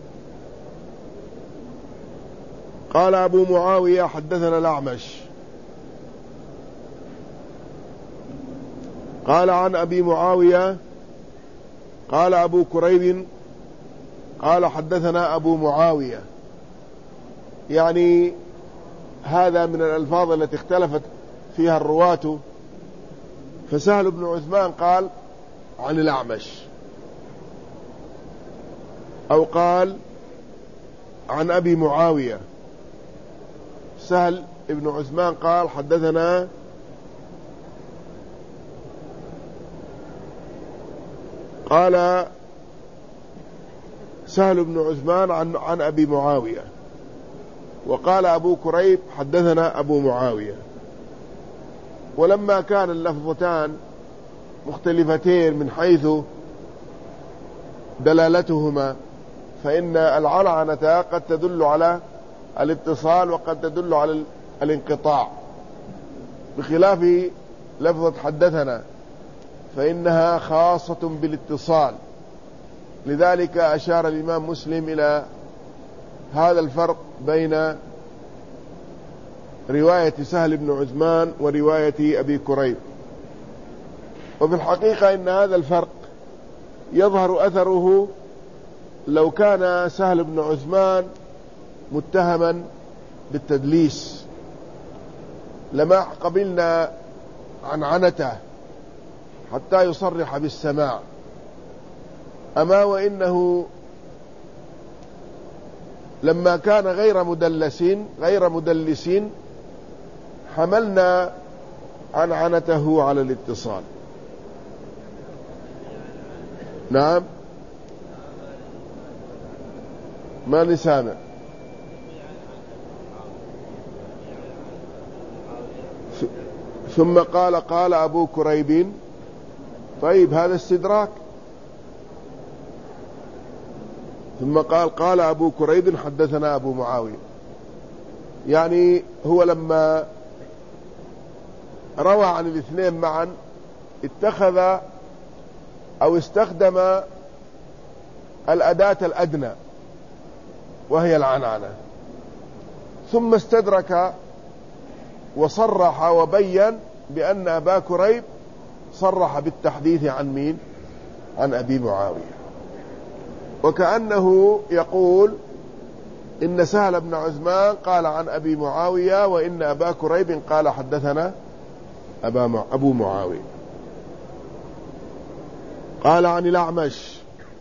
قال أبو معاوية حدثنا الأعمش. قال عن أبي معاوية قال أبو كريب قال حدثنا أبو معاوية، يعني هذا من الألفاظ التي اختلفت فيها الرواة. فسهل بن عثمان قال عن الأعمش، أو قال عن أبي معاوية. سهل بن عثمان قال حدثنا قال سهل بن عثمان عن أبي معاوية، وقال أبو كريب حدثنا أبو معاوية. ولما كان اللفظتان مختلفتين من حيث دلالتهما، فإن العنعنة قد تدل على الاتصال وقد تدل على الانقطاع، بخلاف لفظة حدثنا فإنها خاصة بالاتصال. لذلك أشار الإمام مسلم إلى هذا الفرق بين رواية سهل بن عثمان ورواية أبي كريب. وفي الحقيقة إن هذا الفرق يظهر أثره لو كان سهل بن عثمان متهما بالتدليس، لما قبلنا عنعنته حتى يصرح بالسماع. أما وإنه لما كان غير مدلس حملنا عنعنته على الاتصال. نعم، ما لسامع. ثم قال أبو كريب. طيب هذا استدراك. ثم قال أبو كريب حدثنا أبو معاوية، يعني هو لما روى عن الاثنين معا اتخذ أو استخدم الأداة الأدنى وهي العنعنة، ثم استدرك وصرح وبين بأن أبا كريب صرح بالتحديث عن مين؟ عن أبي معاوية. وكأنه يقول إن سهل بن عثمان قال عن أبي معاوية، وإن أبا كريب قال حدثنا أبو معاوية. قال عن الأعمش،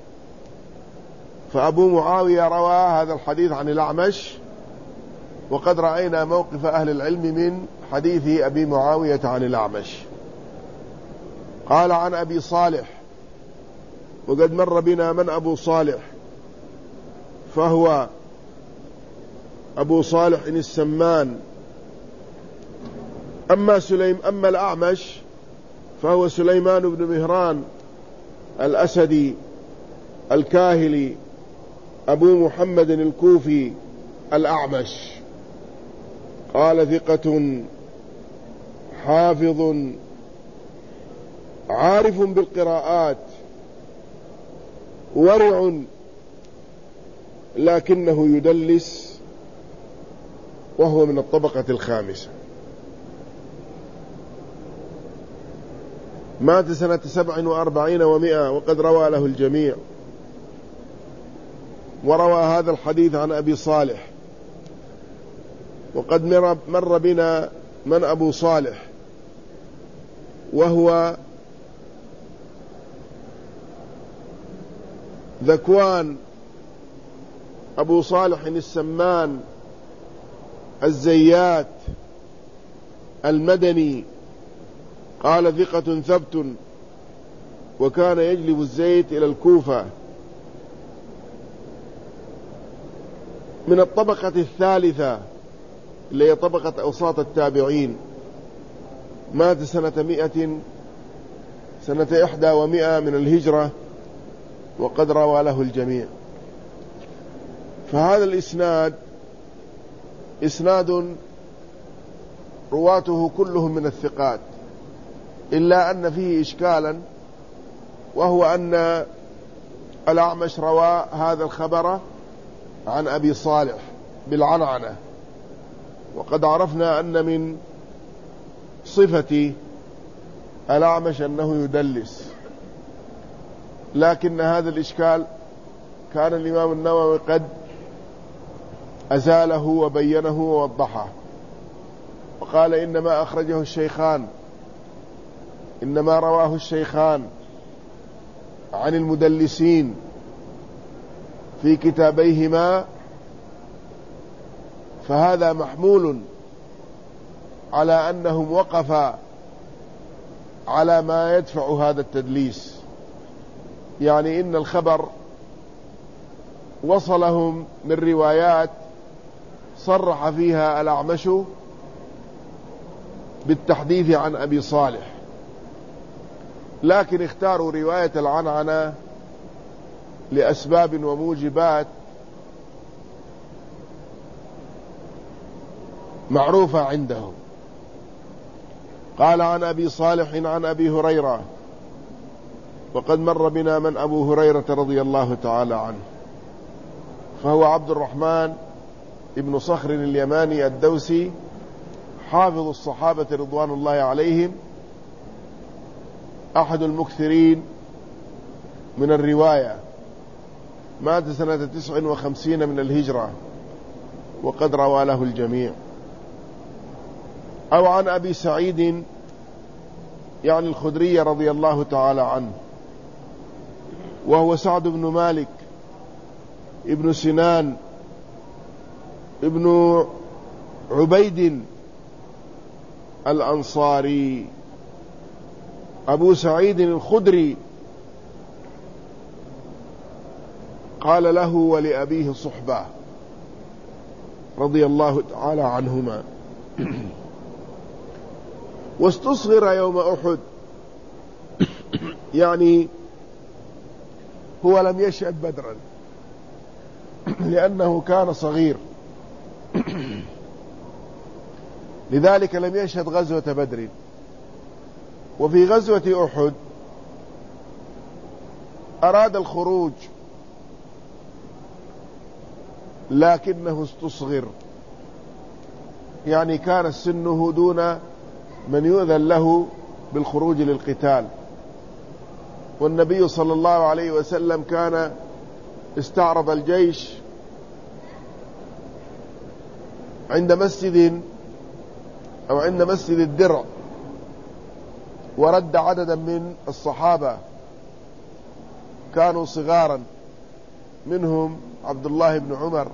فأبو معاوية روى هذا الحديث عن الأعمش، وقد رأينا موقف أهل العلم من حديث أبي معاوية عن الأعمش. قال عن أبي صالح، وقد مر بنا من أبو صالح، فهو أبو صالح السمان. أما الأعمش فهو سليمان بن مهران الأسدي الكاهلي أبو محمد الكوفي الأعمش. قال ثقة حافظ عارف بالقراءات ورع، لكنه يدلس، وهو من الطبقة الخامسة. مات سنة 47 و100، وقد روى له الجميع. وروى هذا الحديث عن أبي صالح. وقد مر بنا من أبو صالح، وهو ذكوان أبو صالح السمان الزيات المدني، قال ثقة ثبت، وكان يجلب الزيت إلى الكوفة، من الطبقة الثالثة اللي هي طبقة أوساط التابعين. مات سنة 100 من الهجرة، وقد روى له الجميع. فهذا الإسناد إسناد رواته كلهم من الثقات، إلا أن فيه إشكالا، وهو أن الأعمش روى هذا الخبر عن أبي صالح بالعنعنة، وقد عرفنا أن من صفة الأعمش أنه يدلس، لكن هذا الإشكال كان الإمام النووي قد أزاله وبينه ووضحه، وقال إنما أخرجه الشيخان، إنما رواه الشيخان عن المدلسين في كتابيهما، فهذا محمول على أنهم وقفا على ما يدفع هذا التدليس، يعني إن الخبر وصلهم من روايات صرح فيها الأعمش بالتحديث عن أبي صالح، لكن اختاروا رواية العنعنة لأسباب وموجبات معروفة عندهم. قال عن أبي صالح عن أبي هريرة، وقد مر بنا من أبو هريرة رضي الله تعالى عنه، فهو عبد الرحمن ابن صخر اليماني الدوسي، حافظ الصحابة رضوان الله عليهم، أحد المكثرين من الرواية، مات سنة 59 من الهجرة، وقد روى له الجميع. أو عن أبي سعيد يعني الخدري رضي الله تعالى عنه، وهو سعد بن مالك ابن سنان ابن عبيد الأنصاري، أبو سعيد الخدري، قال له ولأبيه صحبة رضي الله تعالى عنهما. واستصغر يوم أحد، يعني هو لم يشهد بدرا لأنه كان صغير، لذلك لم يشهد غزوة بدر. وفي غزوة أحد أراد الخروج لكنه استصغر، يعني كان سنه دون من يؤذن له بالخروج للقتال، والنبي صلى الله عليه وسلم كان استعرض الجيش عند مسجد أو عند مسجد الدرع، ورد عددا من الصحابة كانوا صغارا، منهم عبد الله بن عمر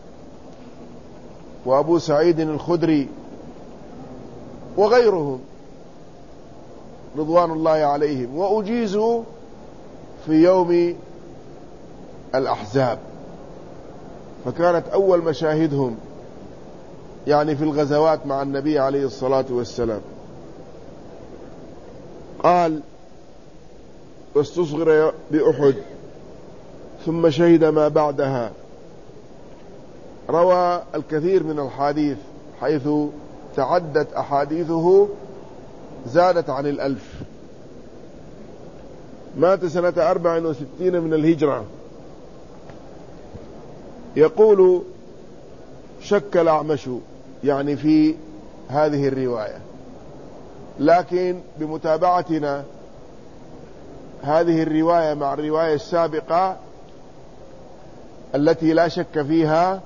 وأبو سعيد الخدري وغيرهم رضوان الله عليهم، وأجيزوا في يوم الأحزاب، فكانت أول مشاهدهم يعني في الغزوات مع النبي عليه الصلاة والسلام. قال واستصغر بأحد ثم شهد ما بعدها. روى الكثير من الحديث حيث تعدت أحاديثه زادت عن 1000. مات سنة 64 من الهجرة. يقول شك الأعمش يعني في هذه الرواية، لكن بمتابعتنا هذه الرواية مع الرواية السابقة التي لا شك فيها،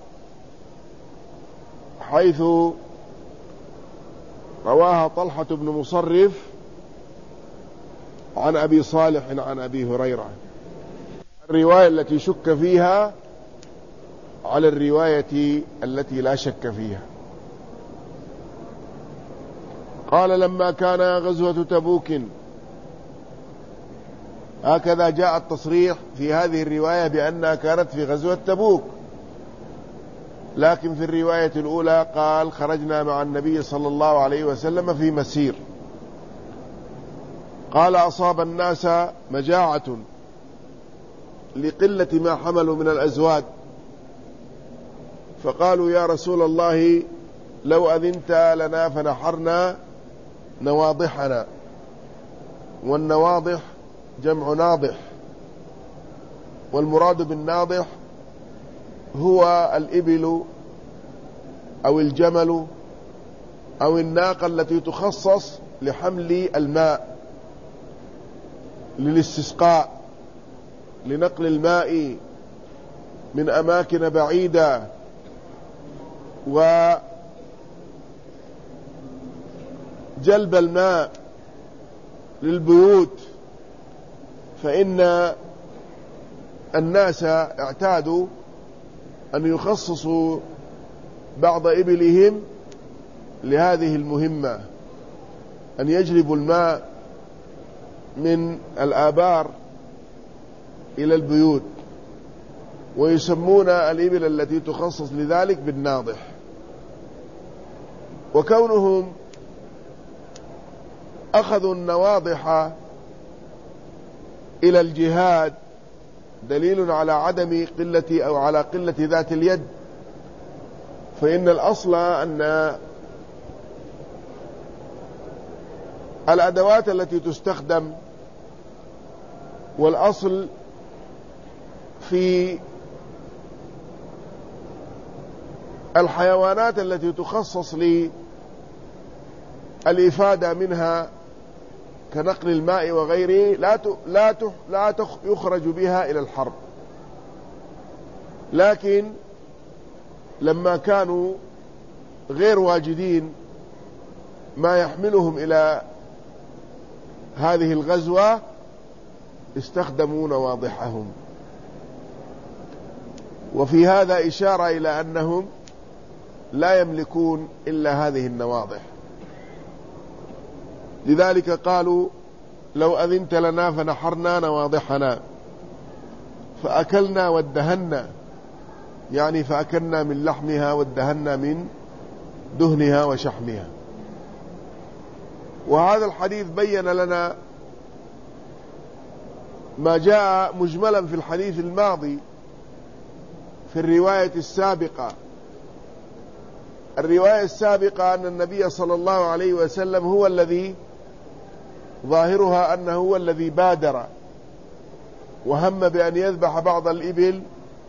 حيث رواها طلحة بن مصرف عن أبي صالح عن أبي هريرة. الرواية التي شك فيها على الرواية التي لا شك فيها. قال: لما كان غزوة تبوك، هكذا جاء التصريح في هذه الرواية بأنها كانت في غزوة تبوك، لكن في الرواية الأولى قال: خرجنا مع النبي صلى الله عليه وسلم في مسير. قال: أصاب الناس مجاعة لقلة ما حملوا من الأزواد، فقالوا: يا رسول الله، لو أذنت لنا فنحرنا نواضحنا. والنواضح جمع ناضح، والمراد بالناضح هو الإبل أو الجمل أو الناقة التي تخصص لحمل الماء للاستسقاء، لنقل الماء من أماكن بعيدة وجلب الماء للبيوت. فإن الناس اعتادوا أن يخصصوا بعض إبلهم لهذه المهمة، أن يجلبوا الماء من الآبار إلى البيوت، ويسمون الإبل التي تخصص لذلك بالناضح. وكونهم أخذوا النواضح إلى الجهاد دليل على عدم قلة أو على قلة ذات اليد، فإن الأصل أن الأدوات التي تستخدم والأصل في الحيوانات التي تخصص للإفادة منها كنقل الماء وغيره لا يخرج بها إلى الحرب. لكن لما كانوا غير واجدين ما يحملهم إلى هذه الغزوة استخدموا نواضحهم. وفي هذا إشارة إلى أنهم لا يملكون إلا هذه النواضح، لذلك قالوا: لو أذنت لنا فنحرنا نواضحنا فأكلنا وادهنا، يعني فأكلنا من لحمها وادهنا من دهنها وشحمها. وهذا الحديث بين لنا ما جاء مجملا في الحديث الماضي في الرواية السابقة. الرواية السابقة أن النبي صلى الله عليه وسلم هو الذي ظاهرها أنه هو الذي بادر وهم بأن يذبح بعض الإبل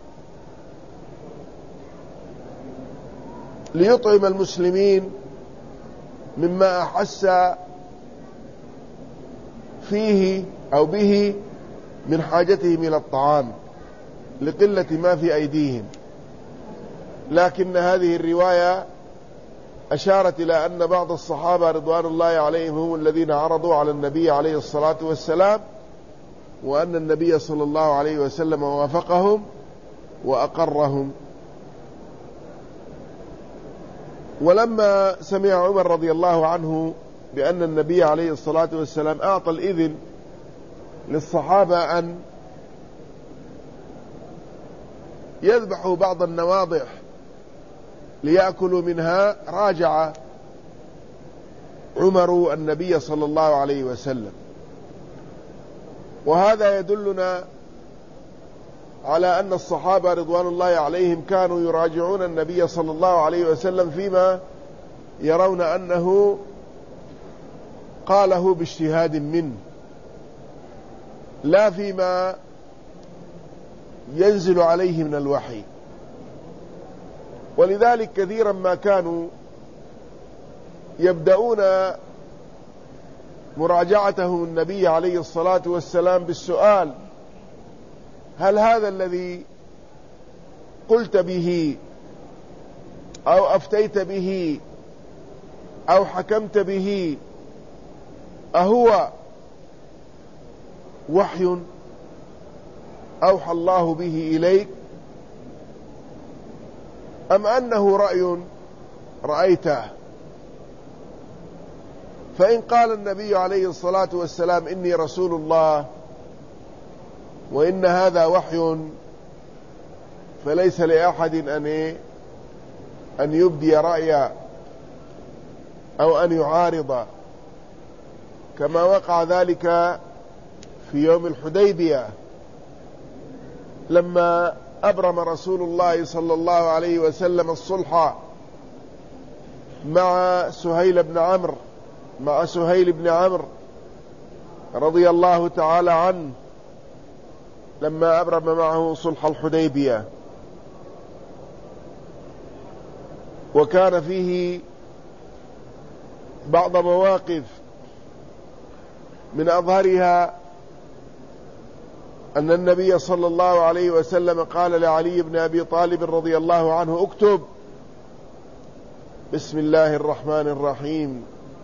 ليطعم المسلمين مما أحس فيه أو به من حاجتهم إلى الطعام لقلة ما في أيديهم. لكن هذه الرواية أشارت إلى أن بعض الصحابة رضوان الله عليهم هم الذين عرضوا على النبي عليه الصلاة والسلام، وأن النبي صلى الله عليه وسلم وافقهم وأقرهم. ولما سمع عمر رضي الله عنه بأن النبي عليه الصلاة والسلام أعطى الإذن للصحابة أن يذبحوا بعض النواضح ليأكلوا منها، راجع عمر النبي صلى الله عليه وسلم. وهذا يدلنا على أن الصحابة رضوان الله عليهم كانوا يراجعون النبي صلى الله عليه وسلم فيما يرون أنه قاله باجتهاد منه، لا فيما ينزل عليه من الوحي. ولذلك كثيرا ما كانوا يبدأون مراجعتهم النبي عليه الصلاة والسلام بالسؤال: هل هذا الذي قلت به أو أفتيت به أو حكمت به أهو وحي أوحى الله به إليك أم أنه رأي رأيته؟ فإن قال النبي عليه الصلاة والسلام إني رسول الله وإن هذا وحي فليس لأحد أن يبدي رأيا أو أن يعارض، كما وقع ذلك في يوم الحديبية لما أبرم رسول الله صلى الله عليه وسلم الصلح مع سهيل بن عمرو رضي الله تعالى عنه، لما أبرم معه صلح الحديبية، وكان فيه بعض مواقف من أظهرها أن النبي صلى الله عليه وسلم قال لعلي بن أبي طالب رضي الله عنه: اكتب بسم الله الرحمن الرحيم.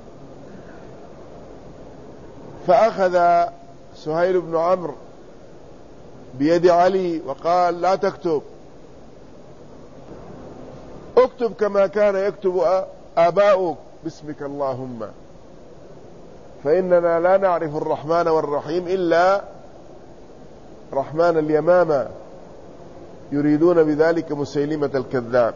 فأخذ سهيل بن عمرو بيد علي وقال: لا تكتب، اكتب كما كان يكتب آباؤك باسمك اللهم، فإننا لا نعرف الرحمن والرحيم إلا رحمن اليمامة، يريدون بذلك مسيلمة الكذاب.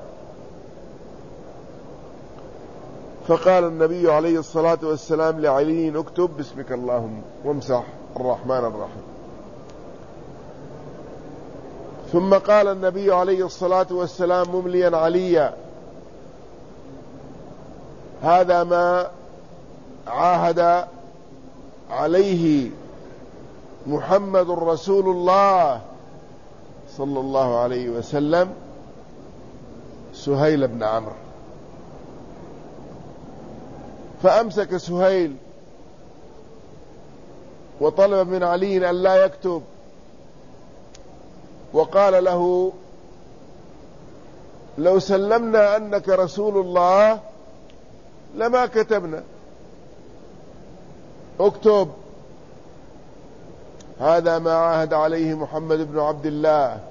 فقال النبي عليه الصلاة والسلام لعلي: اكتب باسمك اللهم وامسح الرحمن الرحيم. ثم قال النبي عليه الصلاة والسلام ممليا عليا: هذا ما عاهد عليه محمد رسول الله صلى الله عليه وسلم سهيل بن عمرو. فأمسك سهيل وطلب من علي أن لا يكتب، وقال له: لو سلمنا أنك رسول الله لما كتبنا، اكتب هذا ما عاهد عليه محمد بن عبد الله.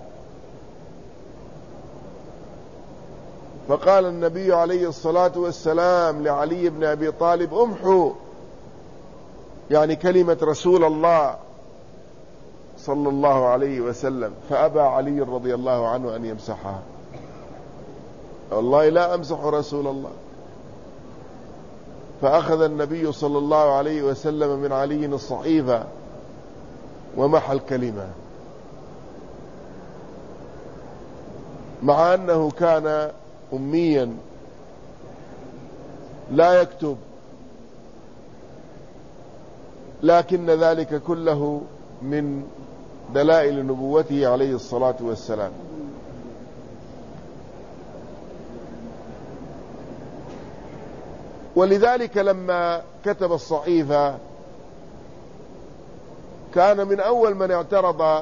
فقال النبي عليه الصلاة والسلام لعلي بن أبي طالب: امحو، يعني كلمة رسول الله صلى الله عليه وسلم. فأبى علي رضي الله عنه أن يمسحها: والله لا أمسح رسول الله. فأخذ النبي صلى الله عليه وسلم من علي الصحيفة ومحى الكلمة، مع أنه كان أميا لا يكتب، لكن ذلك كله من دلائل نبوته عليه الصلاة والسلام. ولذلك لما كتب الصحيفة كان من أول من اعترض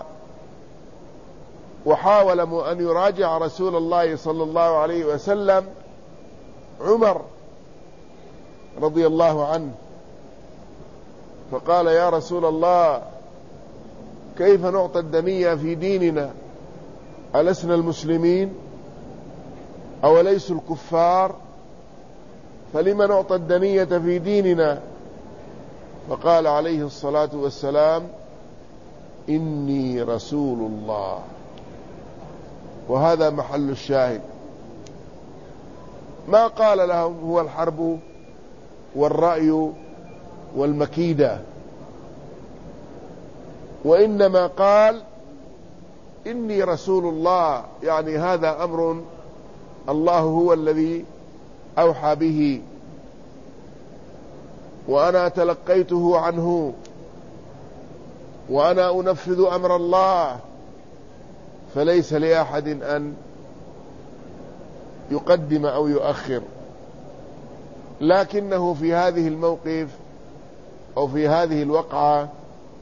وحاول أن يراجع رسول الله صلى الله عليه وسلم عمر رضي الله عنه، فقال: يا رسول الله، كيف نعطى الدنية في ديننا؟ ألسنا المسلمين أو ليسوا الكفار؟ فلما نعطى الدنية في ديننا؟ فقال عليه الصلاة والسلام: إني رسول الله. وهذا محل الشاهد. ما قال لهم هو الحرب والرأي والمكيدة، وإنما قال: إني رسول الله، يعني هذا أمر الله هو الذي أوحى به، وأنا تلقيته عنه، وأنا أنفذ أمر الله، فليس لأحد أن يقدم أو يؤخر. لكنه في هذه الموقف أو في هذه الوقعة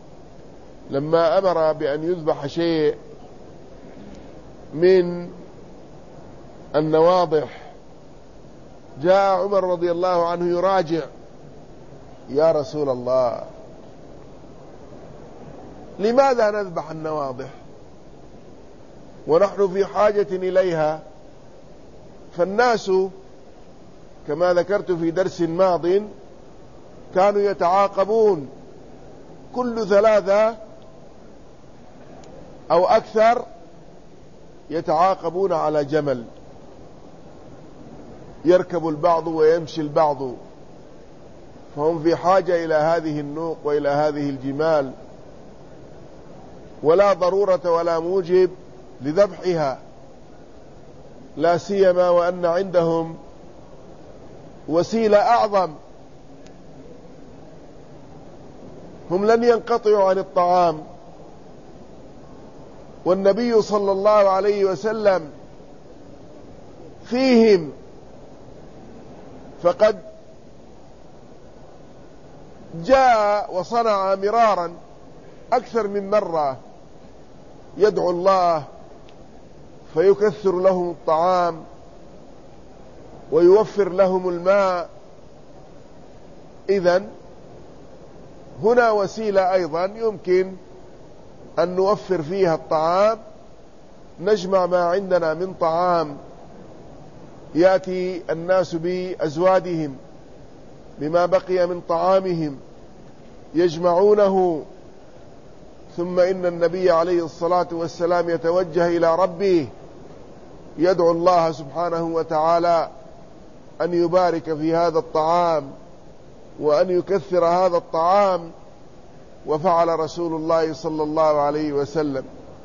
لما أمر بأن يذبح شيء من النواضح. جاء عمر رضي الله عنه يراجع: يا رسول الله، لماذا نذبح النواضح ونحن في حاجة إليها؟ فالناس كما ذكرت في درس ماض كانوا يتعاقبون كل 3 أو أكثر، يتعاقبون على جمل، يركب البعض ويمشي البعض، فهم في حاجة إلى هذه النوق وإلى هذه الجمال، ولا ضرورة ولا موجب لذبحها، لا سيما وأن عندهم وسيلة أعظم. هم لن ينقطعوا عن الطعام، والنبي صلى الله عليه وسلم فيهم، فقد جاء وصنع مرارا أكثر من مرة يدعو الله فيكثر لهم الطعام ويوفر لهم الماء. إذن هنا وسيلة أيضا يمكن أن نوفر فيها الطعام، نجمع ما عندنا من طعام، يأتي الناس بأزوادهم بما بقي من طعامهم يجمعونه، ثم إن النبي عليه الصلاة والسلام يتوجه إلى ربه يدعو الله سبحانه وتعالى أن يبارك في هذا الطعام وأن يكثر هذا الطعام، وفعل رسول الله صلى الله عليه وسلم.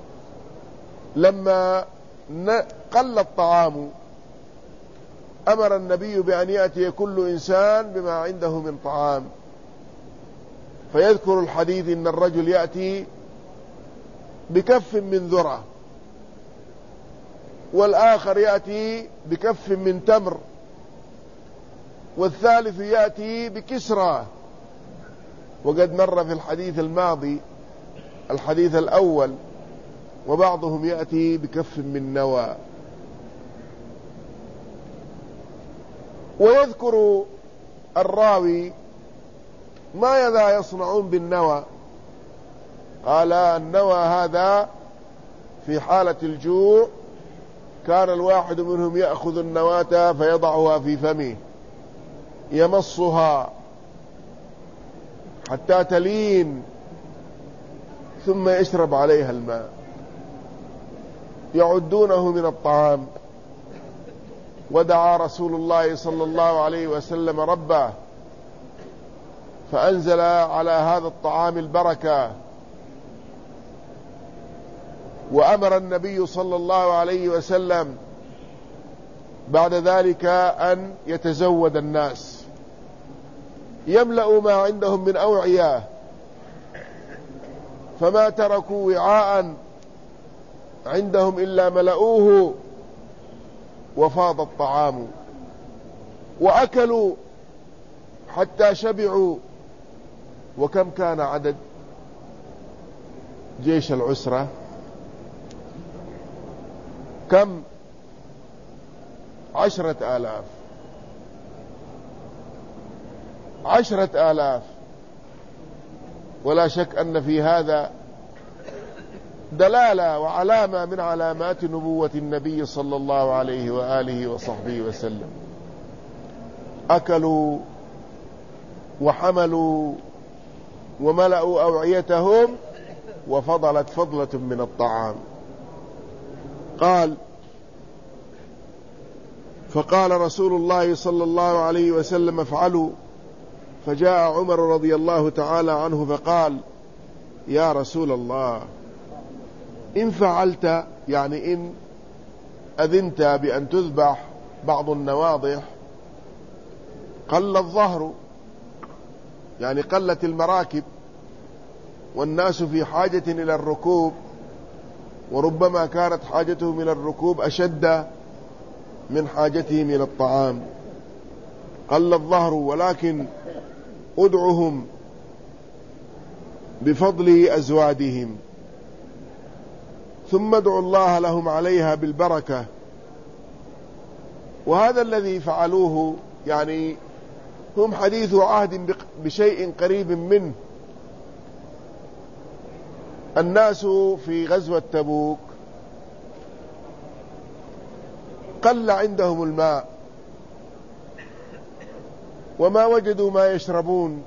لما قل الطعام أمر النبي بأن يأتي كل إنسان بما عنده من طعام، فيذكر الحديث إن الرجل يأتي بكف من ذرة، والآخر يأتي بكف من تمر، والثالث يأتي بكسرى. وقد مر في الحديث الماضي الحديث الأول: وبعضهم يأتي بكف من نوى. ويذكر الراوي ماذا يصنعون بالنوى؟ قال: النوى هذا في حالة الجوع كان الواحد منهم يأخذ النواة فيضعها في فمه يمصها حتى تلين، ثم يشرب عليها الماء. يعدونه من الطعام. ودعا رسول الله صلى الله عليه وسلم ربه فأنزل على هذا الطعام البركة، وأمر النبي صلى الله عليه وسلم بعد ذلك أن يتزود الناس، يملأ ما عندهم من أوعية، فما تركوا وعاء عندهم إلا ملؤوه وفاض الطعام، وأكلوا حتى شبعوا. وكم كان عدد جيش العسرة؟ كم؟ 10,000. 10,000. ولا شك أن في هذا دلالة وعلامة من علامات نبوة النبي صلى الله عليه وآله وصحبه وسلم. أكلوا وحملوا وملأوا أوعيتهم وفضلت فضلة من الطعام. فقال رسول الله صلى الله عليه وسلم: افعلوا. فجاء عمر رضي الله تعالى عنه فقال: يا رسول الله، إن فعلت، يعني إن أذنت بأن تذبح بعض النواضح، قل الظهر، يعني قلت المراكب والناس في حاجة إلى الركوب، وربما كانت حاجتهم إلى الركوب أشد من حاجتهم إلى الطعام. قل الظهر، ولكن ادعهم بفضل أزوادهم، ثم ادعوا الله لهم عليها بالبركة، وهذا الذي فعلوه يعني هم حديث عهد بشيء قريب منه. الناس في غزوة تبوك قل عندهم الماء وما وجدوا ما يشربون،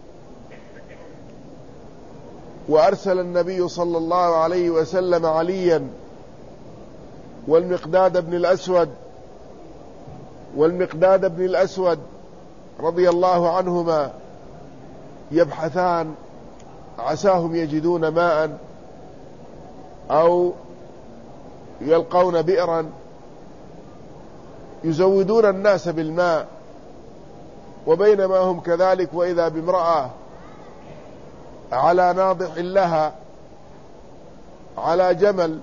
وأرسل النبي صلى الله عليه وسلم عليا والمقداد بن الأسود رضي الله عنهما يبحثان عساهم يجدون ماء أو يلقون بئرا يزودون الناس بالماء. وبينما هم كذلك وإذا بامرأة على ناضح لها على جمل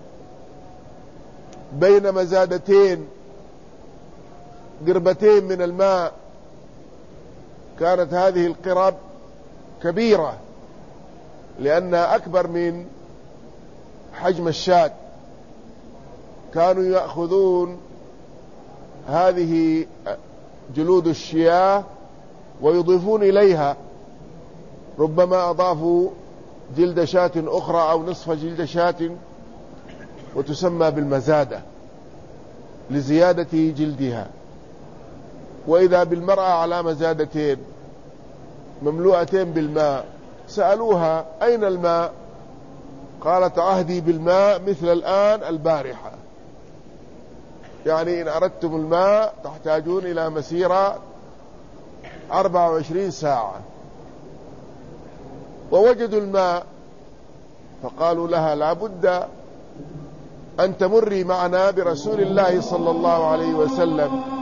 بين مزادتين قربتين من الماء. كانت هذه القرب كبيرة لأنها أكبر من حجم الشاة. كانوا يأخذون هذه جلود الشياه ويضيفون إليها، ربما أضافوا جلد شاة أخرى أو نصف جلد شاة، وتسمى بالمزادة لزيادة جلدها. وإذا بالمرأة على مزادتين مملوءتين بالماء. سألوها أين الماء؟ قالت عهدي بالماء مثل الآن البارحة، يعني إن أردتم الماء تحتاجون إلى مسيرة 24 ساعة. ووجدوا الماء فقالوا لها لا بد أن تمري معنا برسول الله صلى الله عليه وسلم